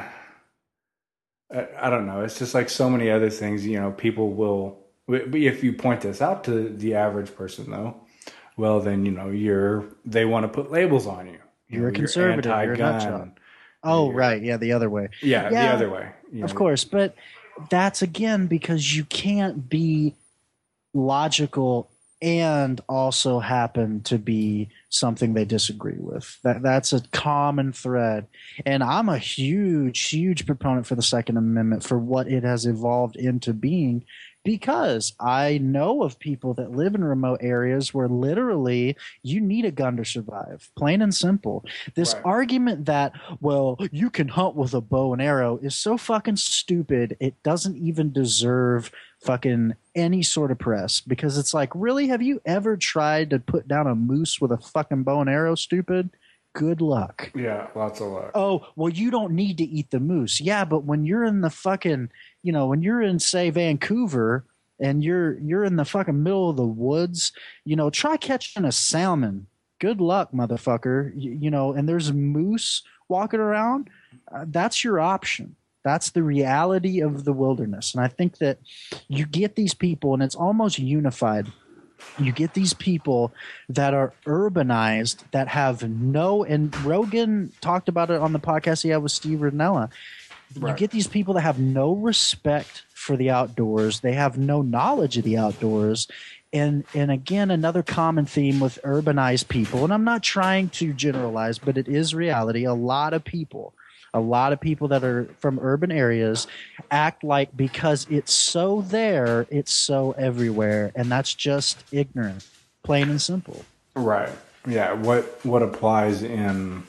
I don't know. It's just like so many other things. You know, people will. If you point this out to the average person, though, well, then you know you're. They want to put labels on you. You're, you're a conservative. You're anti-gun. You're a nutshot. Oh, you're, right. Yeah, the other way. Yeah, yeah the other way. You of know. course, but. That's again because you can't be logical and also happen to be something they disagree with. That that's a common thread. And I'm a huge, huge proponent for the Second Amendment for what it has evolved into being, because I know of people that live in remote areas where literally you need a gun to survive, plain and simple. This right. argument that, well, you can hunt with a bow and arrow is so fucking stupid. It doesn't even deserve fucking any sort of press, because it's like, really, have you ever tried to put down a moose with a fucking bow and arrow, stupid? Good luck. Yeah, lots of luck. Oh, well, you don't need to eat the moose. Yeah, but when you're in the fucking, you know, when you're in, say, Vancouver and you're you're in the fucking middle of the woods, you know, try catching a salmon. Good luck, motherfucker. You, you know, and there's moose walking around. Uh, that's your option. That's the reality of the wilderness. And I think that you get these people, and it's almost unified. You get these people that are urbanized, that have no, and Rogan talked about it on the podcast he had with Steve Rinella. Right. You get these people that have no respect for the outdoors. They have no knowledge of the outdoors. And and again, another common theme with urbanized people, and I'm not trying to generalize, but it is reality. A lot of people A lot of people that are from urban areas act like because it's so there, it's so everywhere, and that's just ignorant, plain and simple. Right. Yeah. What what applies in,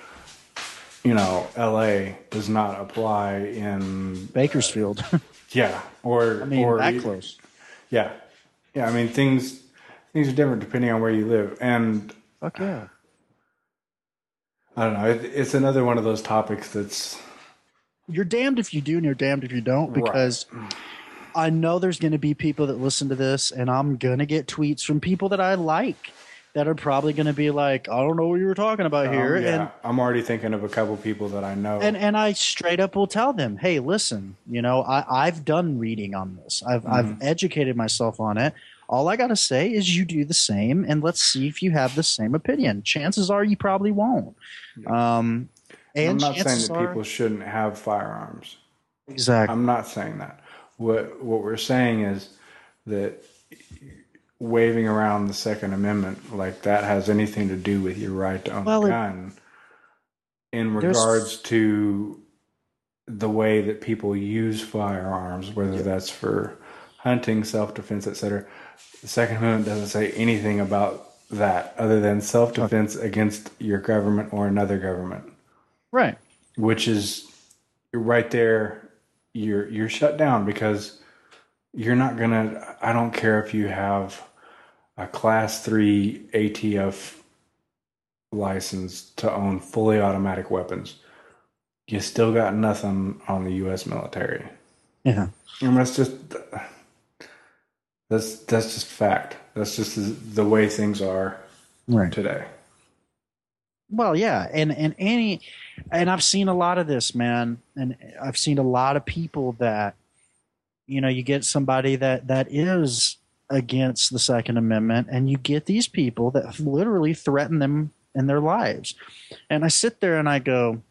you know, L A does not apply in Bakersfield. Uh, yeah. Or I mean, or that close. Yeah. Yeah. I mean, things things are different depending on where you live, and fuck yeah. I don't know. It, it's another one of those topics that's You're damned if you do and you're damned if you don't, right. because I know there's going to be people that listen to this, and I'm going to get tweets from people that I like that are probably going to be like, I don't know what you were talking about here. Um, yeah, And I'm already thinking of a couple people that I know. and and I straight up will tell them, hey, listen, you know, I, I've done reading on this. I've Mhm. I've educated myself on it. All I gotta say is you do the same, and let's see if you have the same opinion. Chances are you probably won't. Um, And I'm and not saying chances that are people shouldn't have firearms. exactly I'm not saying that. What what we're saying is that waving around the Second Amendment like that has anything to do with your right to own well, a it, gun in regards there's to the way that people use firearms, whether that's for hunting, self-defense, et cetera. The Second Amendment doesn't say anything about that other than self-defense against your government or another government, right. which is right there. You're you're shut down because you're not gonna. I don't care if you have a class three A T F license to own fully automatic weapons. You still got nothing on the U S military. Yeah. And that's just that's that's just fact. That's just the way things are Right. today. Well, yeah, and and any, and I've seen a lot of this, man, and I've seen a lot of people that, you know, you get somebody that that is against the Second Amendment, and you get these people that literally threaten them in their lives, and I sit there and I go,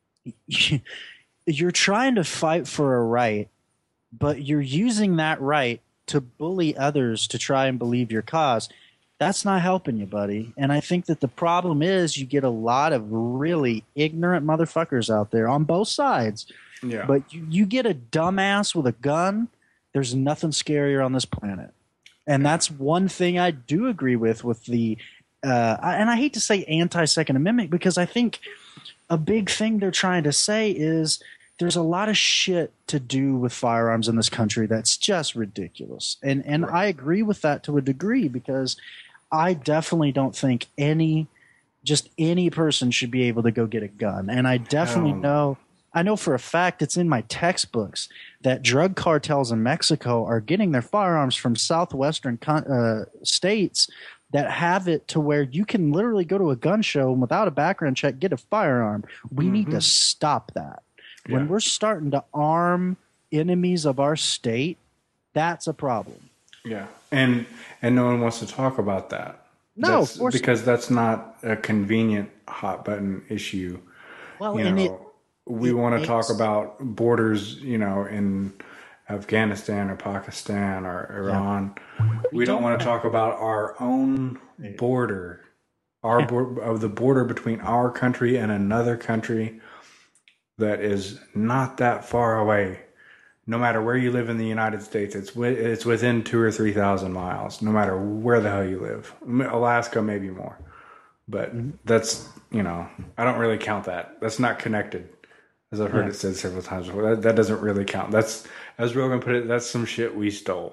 you're trying to fight for a right, but you're using that right to bully others to try and believe your cause. That's not helping you, buddy. And I think that the problem is you get a lot of really ignorant motherfuckers out there on both sides. Yeah. But you, you get a dumbass with a gun, there's nothing scarier on this planet. And that's one thing I do agree with with the uh, and I hate to say anti-Second Amendment because I think a big thing they're trying to say is there's a lot of shit to do with firearms in this country that's just ridiculous. And and Right. I agree with that to a degree because I definitely don't think any just any person should be able to go get a gun. And I definitely Hell no. know I know for a fact it's in my textbooks that drug cartels in Mexico are getting their firearms from southwestern con- uh, states that have it to where you can literally go to a gun show and without a background check get a firearm. We need to stop that. When Yeah. we're starting to arm enemies of our state, that's a problem. Yeah. And and no one wants to talk about that. No, That's of course. because that's not a convenient hot button issue. Well, You and know, it we it want to talk makes- about borders, you know, in Afghanistan or Pakistan or Iran. We, don't, don't want to talk about our own border, our bor- of the border between our country and another country that is not that far away. No matter where you live in the United States, it's wi- it's within two or three thousand miles. No matter where the hell you live, Alaska maybe more, but that's you know I don't really count that. That's not connected, as I've heard Yeah. it said several times before. That, that doesn't really count. That's as Rogan put it. That's some shit we stole.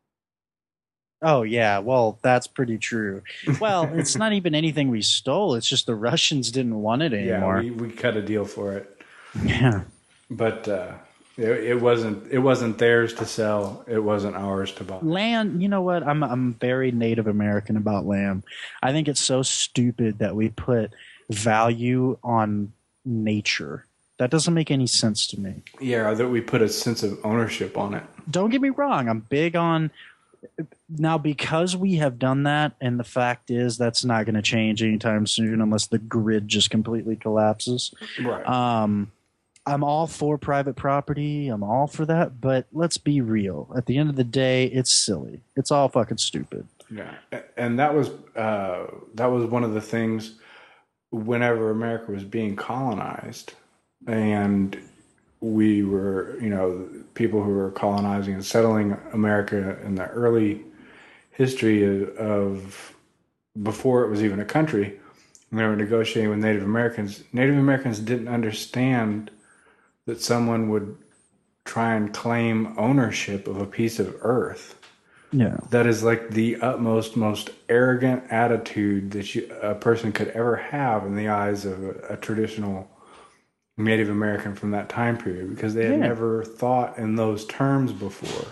Oh yeah, well that's pretty true. Well, it's not even anything we stole. It's just the Russians didn't want it Yeah, anymore. we, we cut a deal for it, Yeah. but uh, it, it wasn't it wasn't theirs to sell. It wasn't ours to buy. Land, you know what? I'm I'm very Native American about land. I think it's so stupid that we put value on nature. That doesn't make any sense to me. Yeah, that we put a sense of ownership on it. Don't get me wrong. I'm big on now because we have done that, and the fact is that's not going to change anytime soon unless the grid just completely collapses. Right. Um, I'm all for private property. I'm all for that, but let's be real. At the end of the day, it's silly. It's all fucking stupid. Yeah, and that was uh, that was one of the things whenever America was being colonized, and we were, you know, people who were colonizing and settling America in the early history of before it was even a country. When they were negotiating with Native Americans, Native Americans didn't understand that someone would try and claim ownership of a piece of earth Yeah. That is like the utmost, most arrogant attitude that you, a person could ever have in the eyes of a, a traditional Native American from that time period, because they had Yeah. never thought in those terms before.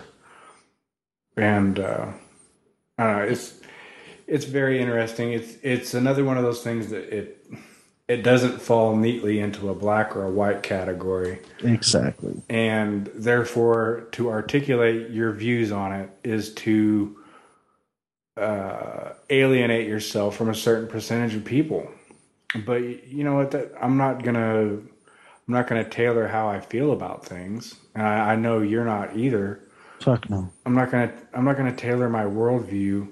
And uh, I don't know, it's it's very interesting. It's it's another one of those things that it it doesn't fall neatly into a black or a white category. Exactly. And therefore, to articulate your views on it is to uh, alienate yourself from a certain percentage of people. But you know what? That I'm not gonna I'm not gonna tailor how I feel about things. And I, I know you're not either. Fuck no. I'm not gonna I'm not gonna tailor my worldview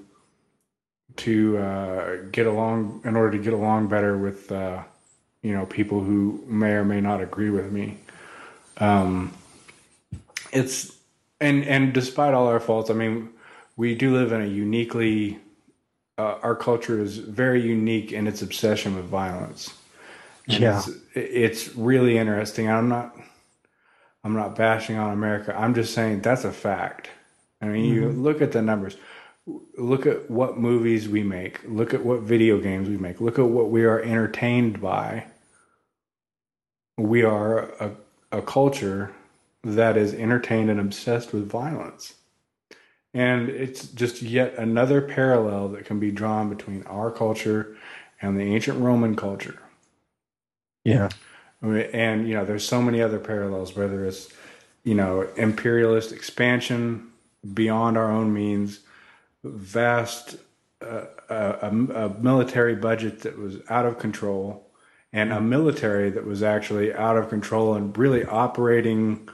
to uh, get along in order to get along better with uh, you know, people who may or may not agree with me. Um, it's and and despite all our faults, I mean, we do live in a uniquely uh, our culture is very unique in its obsession with violence. And Yeah. it's, it's really interesting. I'm not I'm not bashing on America. I'm just saying that's a fact. I mean, you look at the numbers. Look at what movies we make. Look at what video games we make. Look at what we are entertained by. We are a, a culture that is entertained and obsessed with violence. And it's just yet another parallel that can be drawn between our culture and the ancient Roman culture. Yeah. I mean, and, you know, there's so many other parallels, whether it's, you know, imperialist expansion beyond our own means, vast uh, a, a military budget that was out of control, and a military that was actually out of control and really operating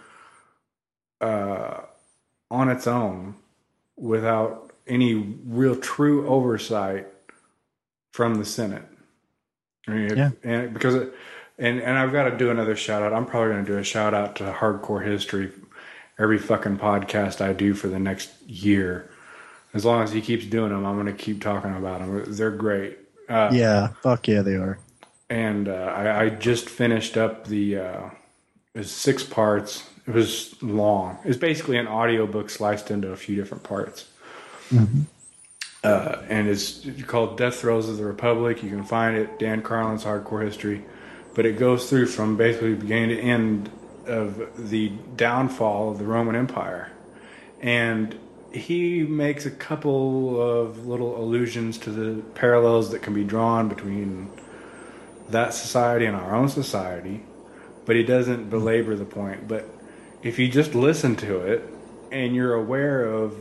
uh, on its own without any real true oversight from the Senate. I mean, Yeah. and because it, and and I've got to do another shout out. I'm probably going to do a shout out to Hardcore History every fucking podcast I do for the next year. As long as he keeps doing them, I'm going to keep talking about them. They're great. Uh, Yeah. Fuck yeah, they are. And uh, I, I just finished up the, uh, it was six parts. It was long. It was basically an audiobook sliced into a few different parts. Mm-hmm. Uh, and it's called Death Throes of the Republic. You can find it, Dan Carlin's Hardcore History. But it goes through from basically beginning to end of the downfall of the Roman Empire. And he makes a couple of little allusions to the parallels that can be drawn between that society and our own society, but he doesn't belabor the point. But if you just listen to it and you're aware of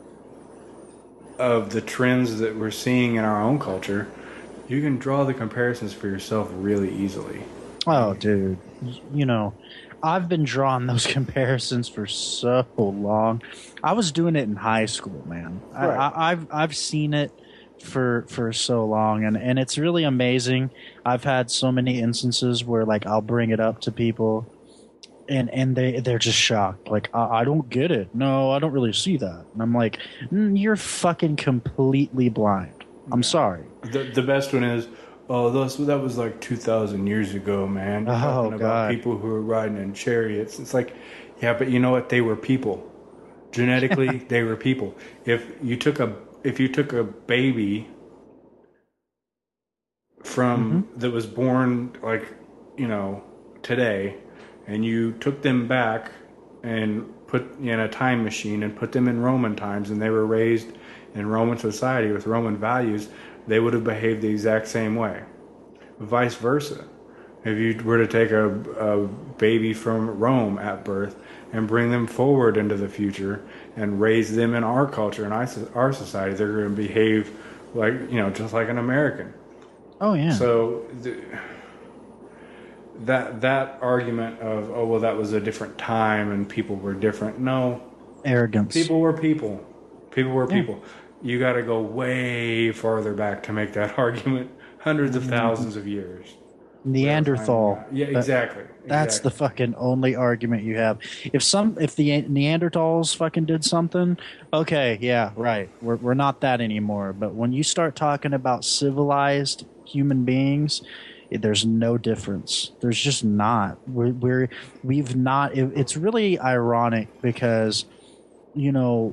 of the trends that we're seeing in our own culture, you can draw the comparisons for yourself really easily. Oh, dude. You know, I've been drawing those comparisons for so long. I was doing it in high school, man. Right. I, I, I've I've seen it for for so long, and and it's really amazing. I've had so many instances where like I'll bring it up to people, and and they they're just shocked. Like I, I don't get it. No, I don't really see that. And I'm like, mm, you're fucking completely blind. I'm sorry. The the best one is, oh, those that was like two thousand years ago, man. You're Oh, talking about God. people who were riding in chariots. It's like, yeah, but you know what? They were people. Genetically, they were people. If you took a if you took a baby from Mm-hmm. that was born like, you know, today, and you took them back and put in a time machine and put them in Roman times, and they were raised in Roman society with Roman values, they would have behaved the exact same way. Vice versa. If you were to take a, a baby from Rome at birth and bring them forward into the future and raise them in our culture and our society, they're going to behave like, you know, just like an American. Oh yeah. So the, that that argument of, oh, well, that was a different time and people were different. No, Arrogance. people were people. People were Yeah. people. You got to go way farther back to make that argument. Hundreds of thousands of years. Neanderthal. Yeah, That- exactly. That's the exactly. fucking only argument you have. If some, if the Neanderthals fucking did something, okay, yeah, right. We're we're not that anymore. But when you start talking about civilized human beings, there's no difference. There's just not. We're, we're we've not. It, it's really ironic because, you know,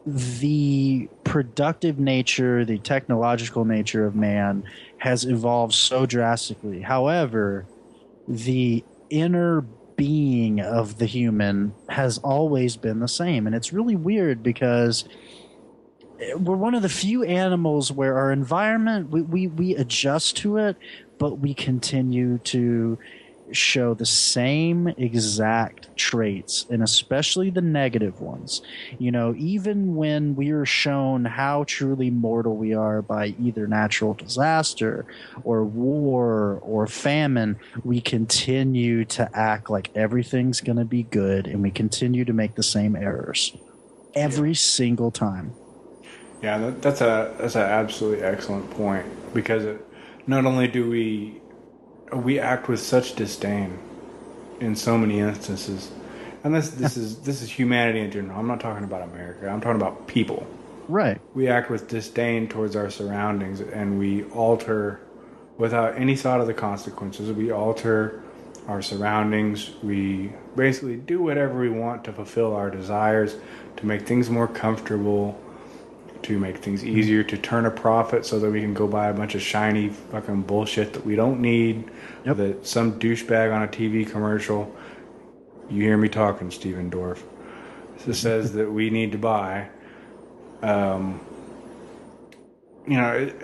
the productive nature, the technological nature of man has evolved so drastically. However, the inner being of the human has always been the same. And it's really weird because we're one of the few animals where our environment, we, we, we adjust to it, but we continue to show the same exact traits, and especially the negative ones. You know, even when we are shown how truly mortal we are by either natural disaster or war or famine, we continue to act like everything's going to be good, and we continue to make the same errors every yeah. single time. Yeah, that, that's a that's an absolutely excellent point, because it, not only do we we act with such disdain in so many instances, and this this is this is humanity in general. I'm not talking about America. I'm talking about people. Right. We act with disdain towards our surroundings, and we alter without any thought of the consequences. We alter our surroundings. We basically do whatever we want to fulfill our desires, to make things more comfortable, to make things easier, to turn a profit so that we can go buy a bunch of shiny fucking bullshit that we don't need, yep. that some douchebag on a T V commercial, you hear me talking, Steven Dorff, this says that we need to buy. Um, you know, it,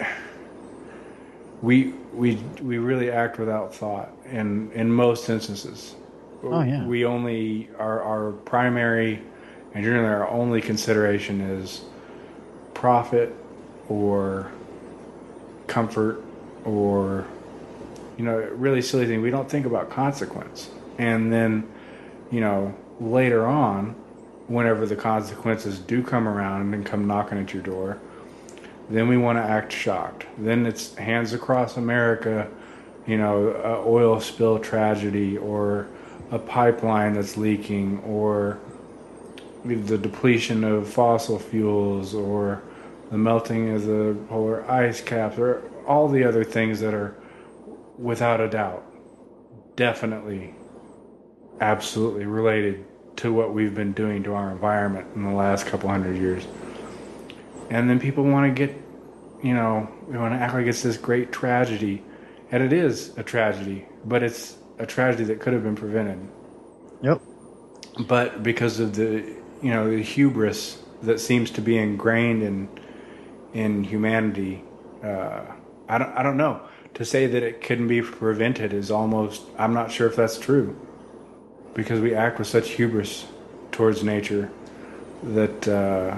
we we we really act without thought in in most instances. Oh yeah. We only our our primary and generally our only consideration is profit or comfort, or, you know, really silly thing. We don't think about consequence. And then, you know, later on, whenever the consequences do come around and come knocking at your door, then we want to act shocked. Then it's hands across America, you know, a oil spill tragedy, or a pipeline that's leaking, or the depletion of fossil fuels, or the melting of the polar ice caps, or all the other things that are, without a doubt, definitely, absolutely related to what we've been doing to our environment in the last couple hundred years. And then people want to get, you know, they want to act like it's this great tragedy. And it is a tragedy, but it's a tragedy that could have been prevented. Yep. But because of the, you know, the hubris that seems to be ingrained in in humanity, uh, I don't I don't know. To say that it couldn't be prevented is almost, I'm not sure if that's true, because we act with such hubris towards nature that uh,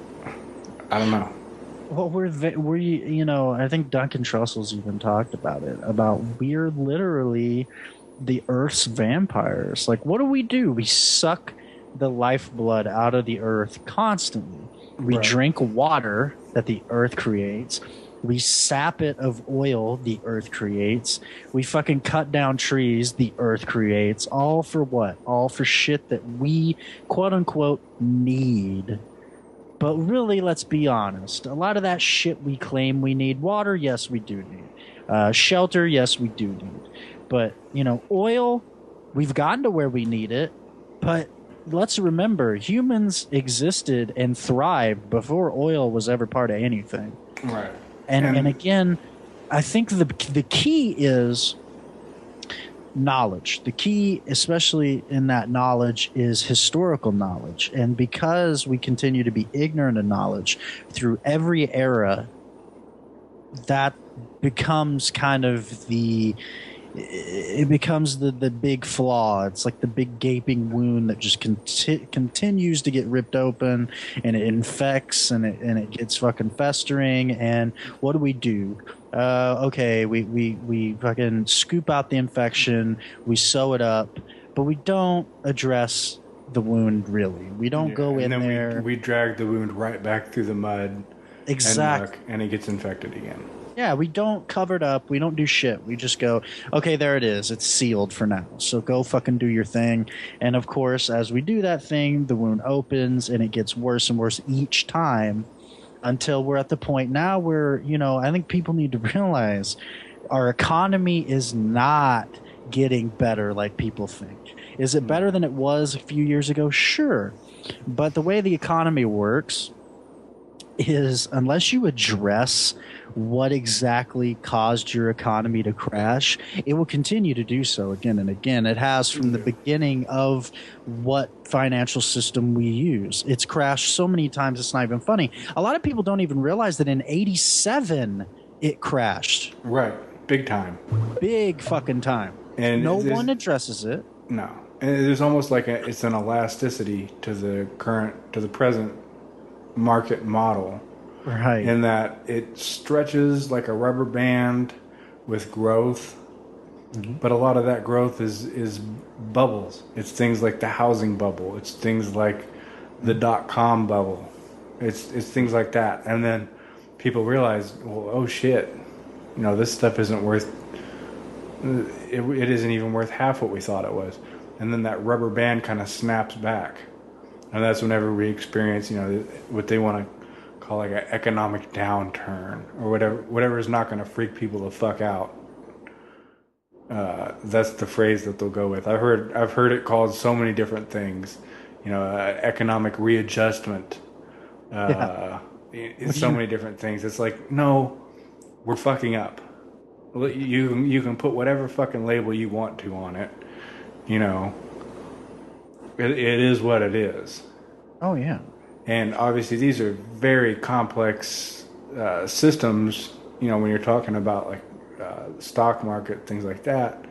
I don't know. Well, we're we you know, I think Duncan Trussell's even talked about it, about we're literally the Earth's vampires. Like, what do we do? We suck the lifeblood out of the earth constantly. We right. drink water that the earth creates. We sap it of oil the earth creates. We fucking cut down trees the earth creates. All for what? All for shit that we, quote unquote, need. But really, let's be honest. A lot of that shit we claim we need. Water, yes, we do need. Uh, shelter, yes, we do need. But, you know, oil, we've gotten to where we need it. But let's remember, humans existed and thrived before oil was ever part of anything. Right. And, and and again, I think the the key is knowledge. The key, especially in that knowledge, is historical knowledge. And because we continue to be ignorant of knowledge through every era, that becomes kind of the it becomes the, the big flaw. It's like the big gaping wound that just conti- continues to get ripped open, and it infects, and it and it gets fucking festering. And what do we do? Uh, okay, we, we, we fucking scoop out the infection, we sew it up, but we don't address the wound really. We don't yeah, go in and then there. We, we drag the wound right back through the mud. Exactly. And, and it gets infected again. Yeah, we don't cover it up. We don't do shit. We just go, okay, there it is. It's sealed for now. So go fucking do your thing. And of course, as we do that thing, the wound opens and it gets worse and worse each time until we're at the point now where, you know, I think people need to realize our economy is not getting better like people think. Is it better than it was a few years ago? Sure. But the way the economy works, is unless you address what exactly caused your economy to crash, it will continue to do so again and again. It has from the beginning of what financial system we use. It's crashed so many times it's not even funny. A lot of people don't even realize that in eighty-seven it crashed. Right. Big time. Big fucking time. And no one addresses it. No. And there's almost like a, it's an elasticity to the current, to the present market model. Right. In that it stretches like a rubber band with growth. Mm-hmm. But a lot of that growth is, is bubbles. It's things like the housing bubble. It's things like the dot-com bubble. It's it's things like that. And then people realize, well, oh shit, you know, this stuff isn't worth, it, it isn't even worth half what we thought it was. And then that rubber band kind of snaps back. And that's whenever we experience, you know, what they want to call like an economic downturn or whatever, whatever is not going to freak people the fuck out. Uh, that's the phrase that they'll go with. I've heard, I've heard it called so many different things, you know, uh, economic readjustment, uh, yeah. It's so many different things. It's like, no, we're fucking up. You, you can put whatever fucking label you want to on it. You know, it, it is what it is. Oh yeah. And obviously, these are very complex uh, systems. You know, when you're talking about like uh, stock market, things like that,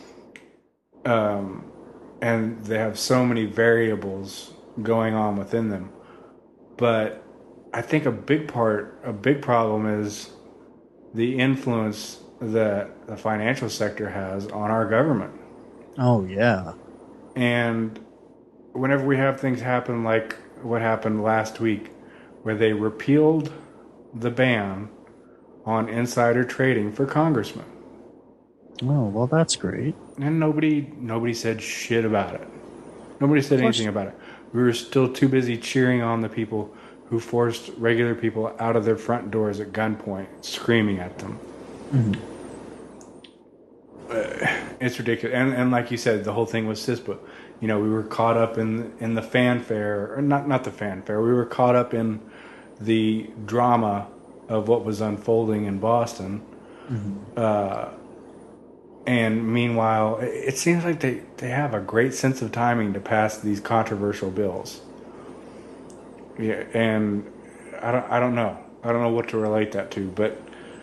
um, and they have so many variables going on within them. But I think a big part, a big problem is the influence that the financial sector has on our government. Oh yeah. And whenever we have things happen like what happened last week, where they repealed the ban on insider trading for congressmen. Oh, well, that's great. And nobody nobody said shit about it. Nobody said anything about it. We were still too busy cheering on the people who forced regular people out of their front doors at gunpoint, screaming at them. Mm-hmm. Uh, it's ridiculous. And, and like you said, the whole thing was CISPA. You know, we were caught up in in the fanfare, or not not the fanfare. We were caught up in the drama of what was unfolding in Boston. Mm-hmm. Uh, and meanwhile, it seems like they, they have a great sense of timing to pass these controversial bills. Yeah, and I don't I don't know. I don't know what to relate that to, but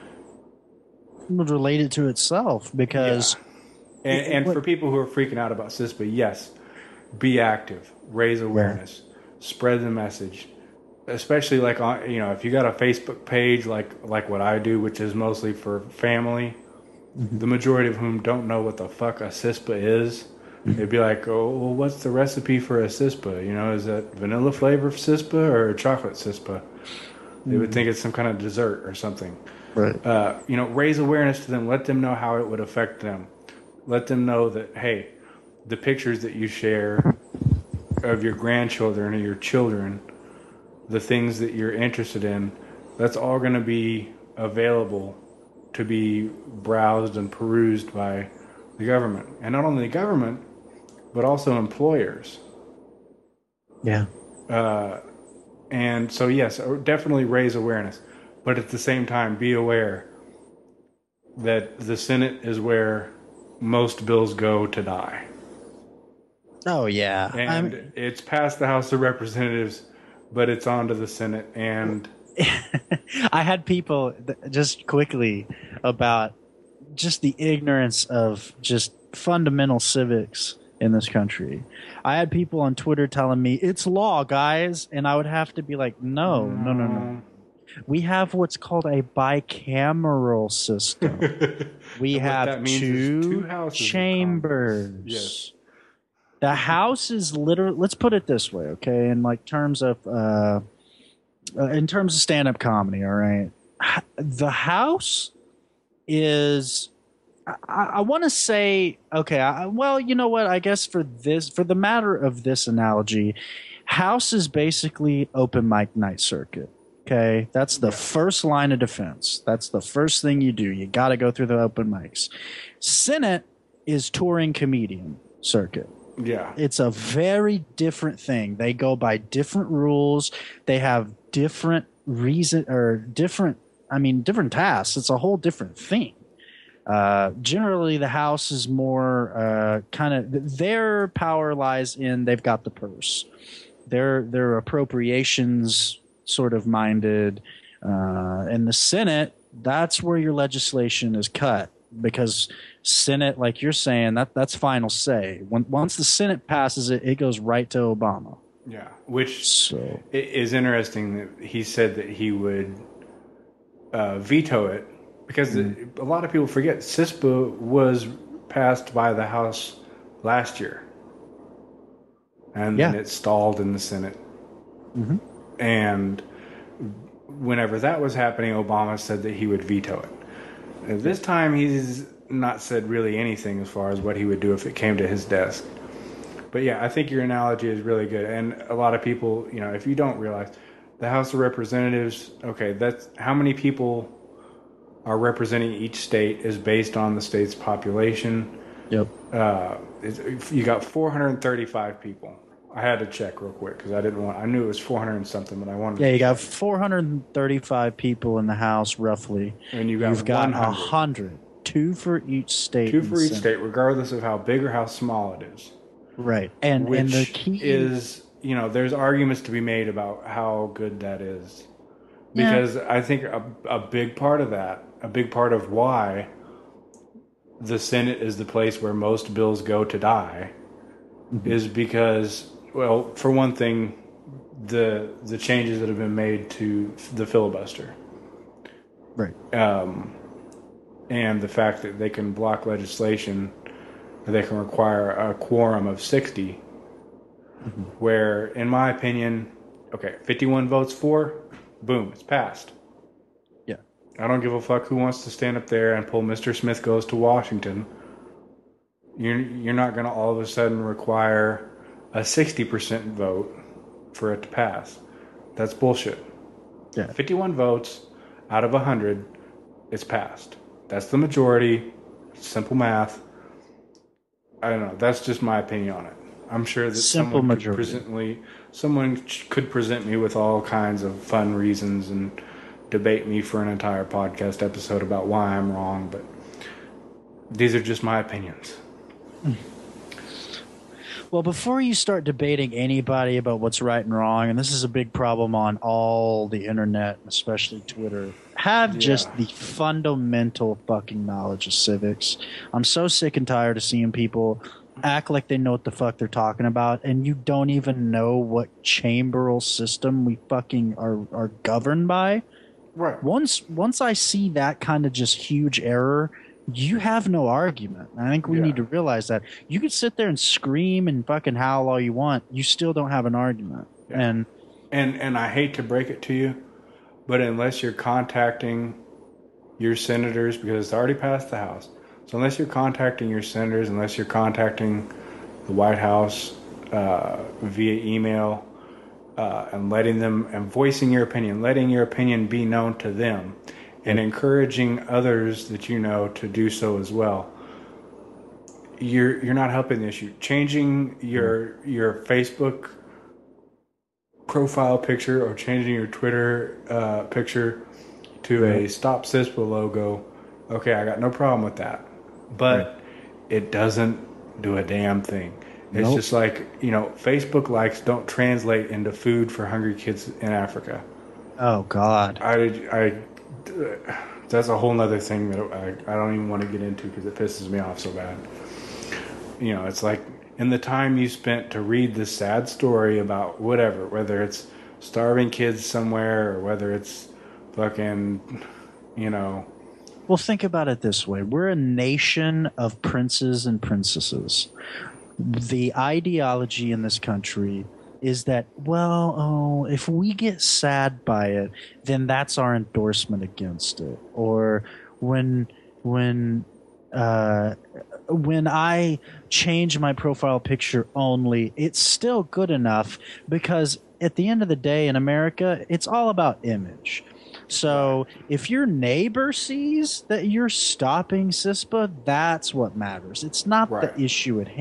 it would relate it to itself because. Yeah. And, and for people who are freaking out about CISPA, yes. Be active, raise awareness, yeah. Spread the message, especially like on, you know, if you got a Facebook page like like what I do, which is mostly for family, mm-hmm. the majority of whom don't know what the fuck a CISPA is. Mm-hmm. They'd be like, oh, well, what's the recipe for a CISPA? You know, is that vanilla flavor CISPA or chocolate CISPA? Mm-hmm. They would think it's some kind of dessert or something. Right. Uh, you know, raise awareness to them. Let them know how it would affect them. Let them know that, hey, the pictures that you share of your grandchildren or your children, the things that you're interested in, that's all going to be available to be browsed and perused by the government. And not only the government, but also employers. Yeah. Uh, and so, yes, definitely raise awareness. But at the same time, be aware that the Senate is where most bills go to die. Oh, yeah. And I'm... it's past the House of Representatives, but it's on to the Senate. And I had people just quickly about just the ignorance of just fundamental civics in this country. I had people on Twitter telling me, it's law, guys. And I would have to be like, no, no, no, no. We have what's called a bicameral system. We have two, two houses chambers. Yes. The House is literally, let's put it this way, okay? In like terms of, uh, uh, in terms of stand-up comedy, all right? The House is, I, I want to say, okay, I, well, you know what? I guess for this, for the matter of this analogy, House is basically open mic night circuit. Okay, that's the yeah. first line of defense. That's the first thing you do. You got to go through the open mics. Senate is touring comedian circuit. Yeah. It's a very different thing. They go by different rules. They have different reason or different. I mean, different tasks. It's a whole different thing. Uh, generally, the House is more uh, kind of their power lies in they've got the purse. They're they're appropriations sort of minded, uh, and the Senate, that's where your legislation is cut, because Senate, like you're saying, that that's final say. When, once the Senate passes it, it goes right to Obama. Yeah, which so. is interesting that he said that he would uh, veto it, because mm-hmm. a lot of people forget CISPA was passed by the House last year, and yeah. then it stalled in the Senate. Mm-hmm. And whenever that was happening, Obama said that he would veto it. And this time, he's not said really anything as far as what he would do if it came to his desk. But yeah, I think your analogy is really good. And a lot of people, you know, if you don't realize, the House of Representatives, okay, that's how many people are representing each state is based on the state's population. Yep. Uh, you got four hundred thirty-five people. I had to check real quick because I didn't want. I knew it was four hundred and something, but I wanted. Yeah, you got four hundred thirty-five people in the House, roughly. And you got you've got a hundred, two for each state. Two for each state, regardless of how big or how small it is. Right, and Which and the key is, you know, there's arguments to be made about how good that is, because yeah. I think a, a big part of that, a big part of why the Senate is the place where most bills go to die, mm-hmm. is because. Well, for one thing, the the changes that have been made to the filibuster, right, um, and the fact that they can block legislation, or they can require a quorum of sixty, mm-hmm. where, in my opinion, okay, fifty-one votes for, boom, it's passed. Yeah, I don't give a fuck who wants to stand up there and pull Mister Smith Goes to Washington. You're you're not going to all of a sudden require a sixty percent vote for it to pass. That's bullshit. Yeah. fifty-one votes out of one hundred, it's passed. That's the majority. Simple math. I don't know. That's just my opinion on it. I'm sure that Simple someone majority. could present me, someone could present me with all kinds of fun reasons and debate me for an entire podcast episode about why I'm wrong, but these are just my opinions. Mm. Well, before you start debating anybody about what's right and wrong, and this is a big problem on all the internet, especially Twitter, have yeah. just the fundamental fucking knowledge of civics. I'm so sick and tired of seeing people act like they know what the fuck they're talking about, and you don't even know what chamberal system we fucking are, are governed by. Right. Once, once I see that kind of just huge error, you have no argument. I think we yeah. need to realize that. You could sit there and scream and fucking howl all you want. You still don't have an argument. Yeah. And, and and I hate to break it to you, but unless you're contacting your senators, because it's already passed the House, so unless you're contacting your senators, unless you're contacting the White House uh, via email uh, and letting them, and voicing your opinion, letting your opinion be known to them, and encouraging others that you know to do so as well, you're you're not helping the issue. Changing your your Facebook profile picture or changing your Twitter uh, picture to a Stop CISPA logo, okay, I got no problem with that. But right. it doesn't do a damn thing. It's nope. just like, you know, Facebook likes don't translate into food for hungry kids in Africa. Oh, God. I... I that's a whole nother thing that I, I don't even want to get into because it pisses me off so bad. You know, it's like in the time you spent to read this sad story about whatever, whether it's starving kids somewhere or whether it's fucking, you know. Well, think about it this way. We're a nation of princes and princesses. The ideology in this country is that, well, oh, if we get sad by it, then that's our endorsement against it. Or when when uh, when I change my profile picture only, it's still good enough, because at the end of the day in America, it's all about image. So if your neighbor sees that you're stopping CISPA, that's what matters. It's not right. the issue at hand.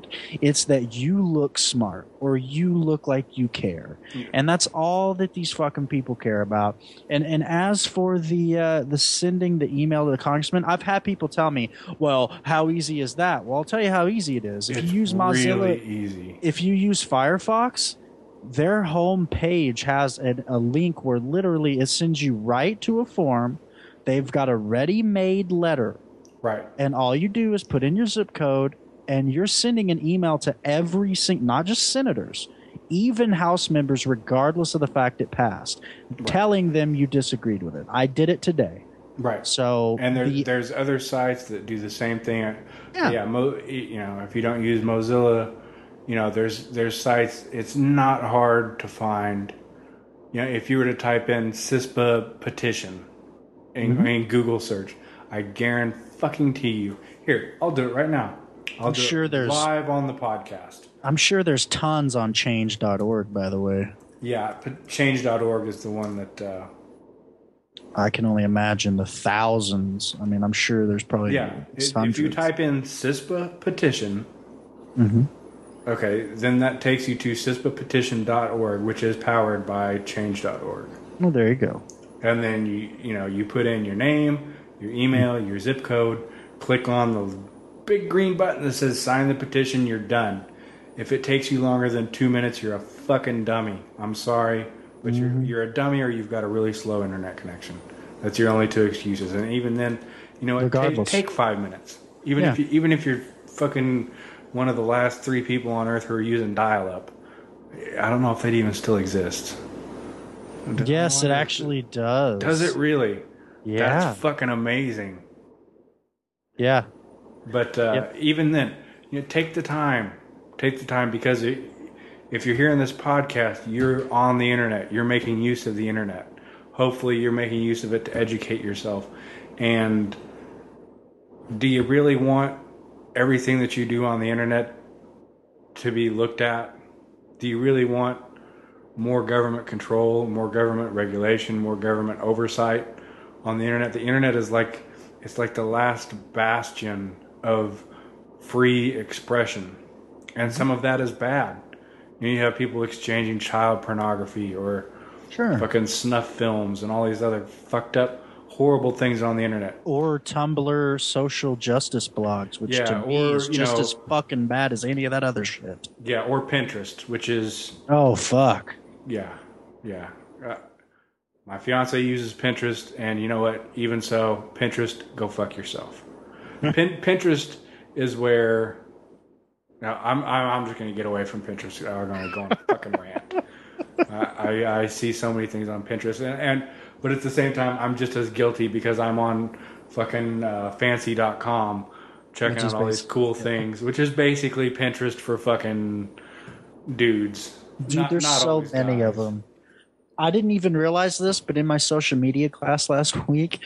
It's that you look smart or you look like you care. Yeah. And that's all that these fucking people care about. And and as for the uh, the sending the email to the congressman, I've had people tell me, well, how easy is that? Well, I'll tell you how easy it is. If It's you use Mozilla, really easy. if you use Firefox, their home page has a, a link where literally it sends you right to a form. They've got a ready-made letter. Right. And all you do is put in your zip code, and you're sending an email to every single, not just senators, even House members, regardless of the fact it passed, right, telling them you disagreed with it. I did it today. Right. So and there, the, there's other sites that do the same thing. Yeah. Yeah. Mo, you know, if you don't use Mozilla, you know, there's there's sites. It's not hard to find. You know, if you were to type in CISPA petition in, mm-hmm. in Google search, I guarantee you. Here, I'll do it right now. I'll I'm do sure it there's live on the podcast. I'm sure there's tons on change dot org, by the way. Yeah, change dot org is the one that. Uh, I can only imagine the thousands. I mean, I'm sure there's probably yeah. If, if you type in CISPA petition, mm-hmm. okay, then that takes you to CISPA petition dot org, which is powered by change dot org. Well, there you go. And then you you know you put in your name, your email, mm-hmm. your zip code, click on the big green button that says sign the petition. You're done. If it takes you longer than two minutes, you're a fucking dummy. I'm sorry. But mm-hmm. you're you're a dummy, or you've got a really slow internet connection. That's your only two excuses. And even then, you know, it take, take five minutes. Even yeah. if you, even if you're fucking one of the last three people on Earth who are using dial-up, I don't know if that even still exists. Yes, it actually does. Does it really? Yeah, that's fucking amazing. Yeah, but uh, yep. even then, you know, take the time. Take the time because it, if you're hearing this podcast, you're on the internet. You're making use of the internet. Hopefully, you're making use of it to educate yourself. And do you really want everything that you do on the internet to be looked at? Do you really want more government control, more government regulation, more government oversight on the internet? The internet is like it's like the last bastion of free expression, and some of that is bad. You have people exchanging child pornography or sure. fucking snuff films and all these other fucked up, horrible things on the internet. Or Tumblr social justice blogs, which yeah, to me or, is just know, as fucking bad as any of that other shit. Yeah, or Pinterest, which is... Oh, fuck. Yeah, yeah. Uh, my fiance uses Pinterest, and you know what? Even so, Pinterest, go fuck yourself. Pin- Pinterest is where... Now, I'm I'm just going to get away from Pinterest. I'm going to go on a fucking rant. Uh, I, I see so many things on Pinterest. And, and But at the same time, I'm just as guilty because I'm on fucking uh, fancy dot com checking out all these cool yeah. things, which is basically Pinterest for fucking dudes. Dude, not, there's not so many guys. of them. I didn't even realize this, but in my social media class last week...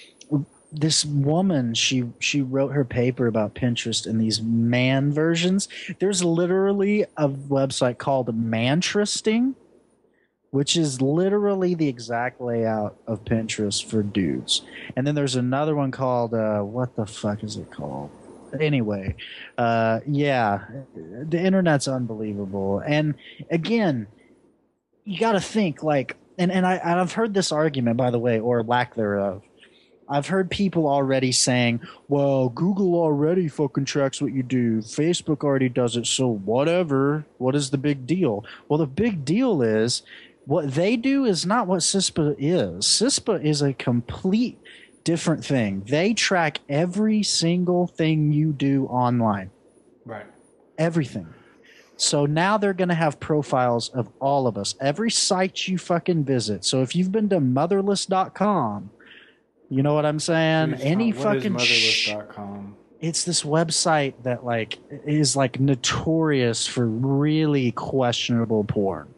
This woman, she she wrote her paper about Pinterest in these man versions. There's literally a website called Mantristing, which is literally the exact layout of Pinterest for dudes. And then there's another one called, uh, what the fuck is it called? Anyway, uh, yeah, the internet's unbelievable. And again, you got to think like, and, and, I, and I've heard this argument, by the way, or lack thereof. I've heard people already saying, well, Google already fucking tracks what you do. Facebook already does it, so whatever. What is the big deal? Well, the big deal is what they do is not what CISPA is. CISPA is a complete different thing. They track every single thing you do online. Right. Everything. So now they're going to have profiles of all of us. Every site you fucking visit. So if you've been to motherless dot com, you know what I'm saying? Please, Any what fucking is motherless dot com? It's this website that like is like notorious for really questionable porn.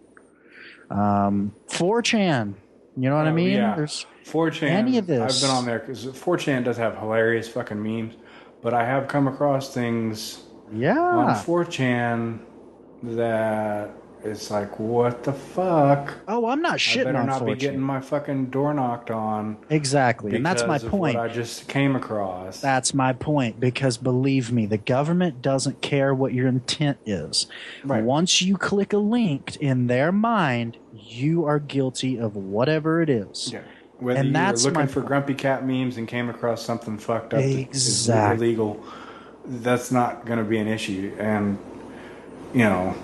Um, four chan, you know what oh, I mean? Yeah. There's four chan. any of this. I've been on there because four chan does have hilarious fucking memes, but I have come across things yeah. on four chan that it's like, what the fuck? Oh, I'm not I shitting better on not four chan. be getting my fucking door knocked on. Exactly, and that's my Because of point. what I just came across. That's my point, because believe me, the government doesn't care what your intent is. Right. Once you click a link in their mind, you are guilty of whatever it is. Yeah. Whether And you were that's looking my for point. Grumpy Cat memes and came across something fucked up that is Exactly. illegal, that's not going to be an issue. And, you know,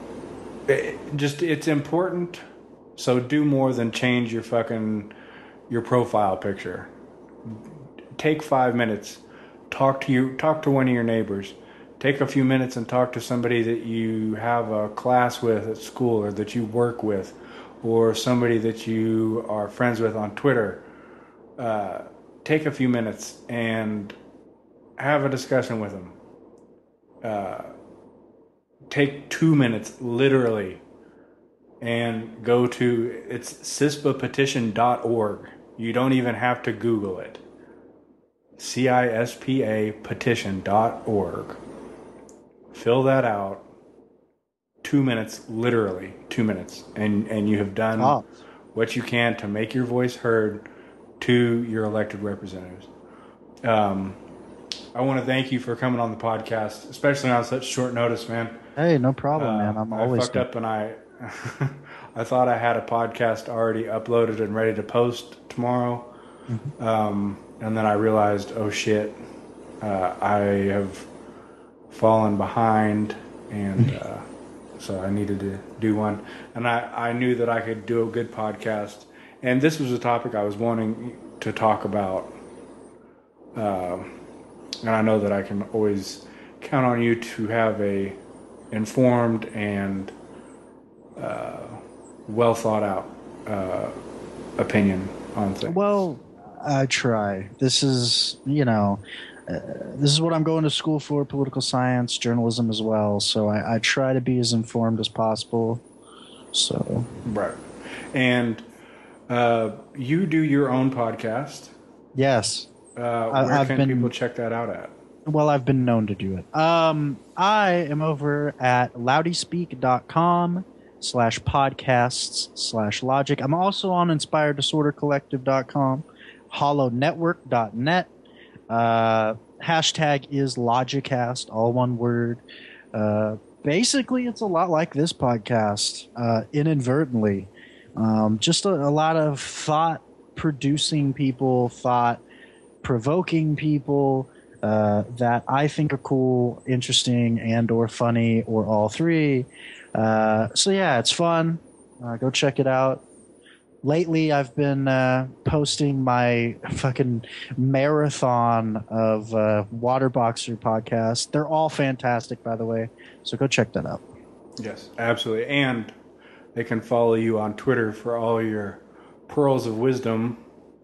it just it's important. So do more than change your fucking your profile picture. Take five minutes. Talk to you. Talk to one of your neighbors. Take a few minutes and talk to somebody that you have a class with at school, or that you work with, or somebody that you are friends with on Twitter. Uh, take a few minutes and have a discussion with them. Uh, take two minutes, literally, and go to, it's cispa petition dot org. You don't even have to Google it. C I S P A petition dot org. Fill that out. Two minutes, literally two minutes, and, and you have done Oh. what you can to make your voice heard to your elected representatives. Um, I want to thank you for coming on the podcast, especially on such short notice, man. Hey, no problem, Uh, man. I'm I always fucked up, and I I thought I had a podcast already uploaded and ready to post tomorrow, Mhm. um, and then I realized, oh shit, uh, I have fallen behind, and uh, so I needed to do one. And I, I knew that I could do a good podcast, and this was a topic I was wanting to talk about, uh, and I know that I can always count on you to have a informed and uh, well thought out uh, opinion on things. Well, I try. This is, you know, uh, this is what I'm going to school for, political science, journalism as well. So I, I try to be as informed as possible. So Right. And uh, you do your own podcast. yes. Uh, I- where I've can been- people check that out at? Well, I've been known to do it. Um, I am over at loudyspeak.com slash podcasts slash logic. I'm also on inspired disorder collective dot com, hollow network dot net. Uh, hashtag is Logicast, all one word. Uh, basically, it's a lot like this podcast, uh, inadvertently. Um, just a, a lot of thought producing people, thought provoking people uh, that I think are cool, interesting, and or funny, or all three. Uh, so yeah, it's fun. Uh, go check it out. Lately, I've been uh, posting my fucking marathon of uh, Water Boxer podcasts. They're all fantastic, by the way. So go check that out. Yes, absolutely. And they can follow you on Twitter for all your pearls of wisdom.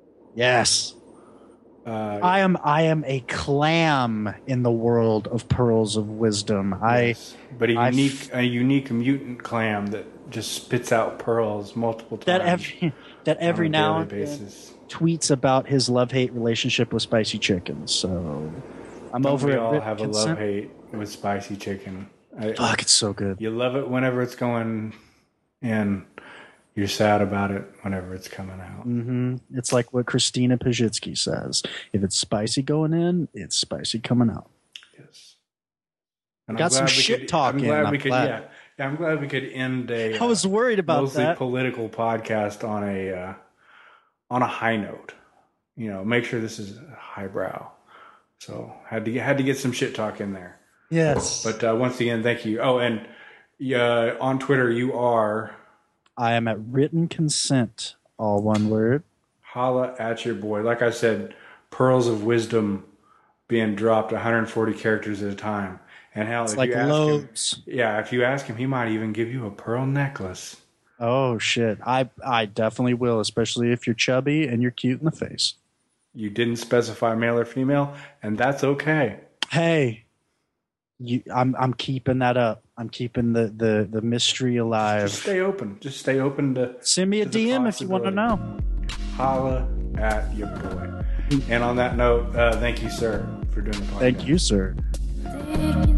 Yes. Uh, I am I am a clam in the world of pearls of wisdom. yes. But a I f- unique, a unique mutant clam that just spits out pearls multiple I that times every that every on a now daily and then basis. tweets about his love-hate relationship with spicy chicken. So I'm Don't over we at all Rip have a Consent. love hate with spicy chicken. I, Fuck, it's so good. You love it whenever it's going, and you're sad about it whenever it's coming out. hmm It's like what Christina Pajitsky says: if it's spicy going in, it's spicy coming out. Yes. And Got some glad we shit could- talking, I'm glad I'm we could. glad. Yeah, yeah. I'm glad we could end a. I was worried about mostly that. political podcast on a uh, on a high note. You know, make sure this is highbrow. So had to get, had to get some shit talk in there. Yes, But uh, once again, thank you. Oh, and uh, on Twitter, you are I am at written consent, all one word. holla at your boy. Like I said, pearls of wisdom being dropped one hundred forty characters at a time. And hell, It's if like you ask loads. him, yeah, if you ask him, he might even give you a pearl necklace. Oh shit! I I definitely will, especially if you're chubby and you're cute in the face. You didn't specify male or female, and that's okay. Hey, you, I'm I'm keeping that up. I'm keeping the the the mystery alive. Just stay open. Just stay open to Send me a to the D M if you want to possibility. know. Holla at your boy. And on that note, uh, thank you, sir, for doing the podcast. Thank you, sir. Taking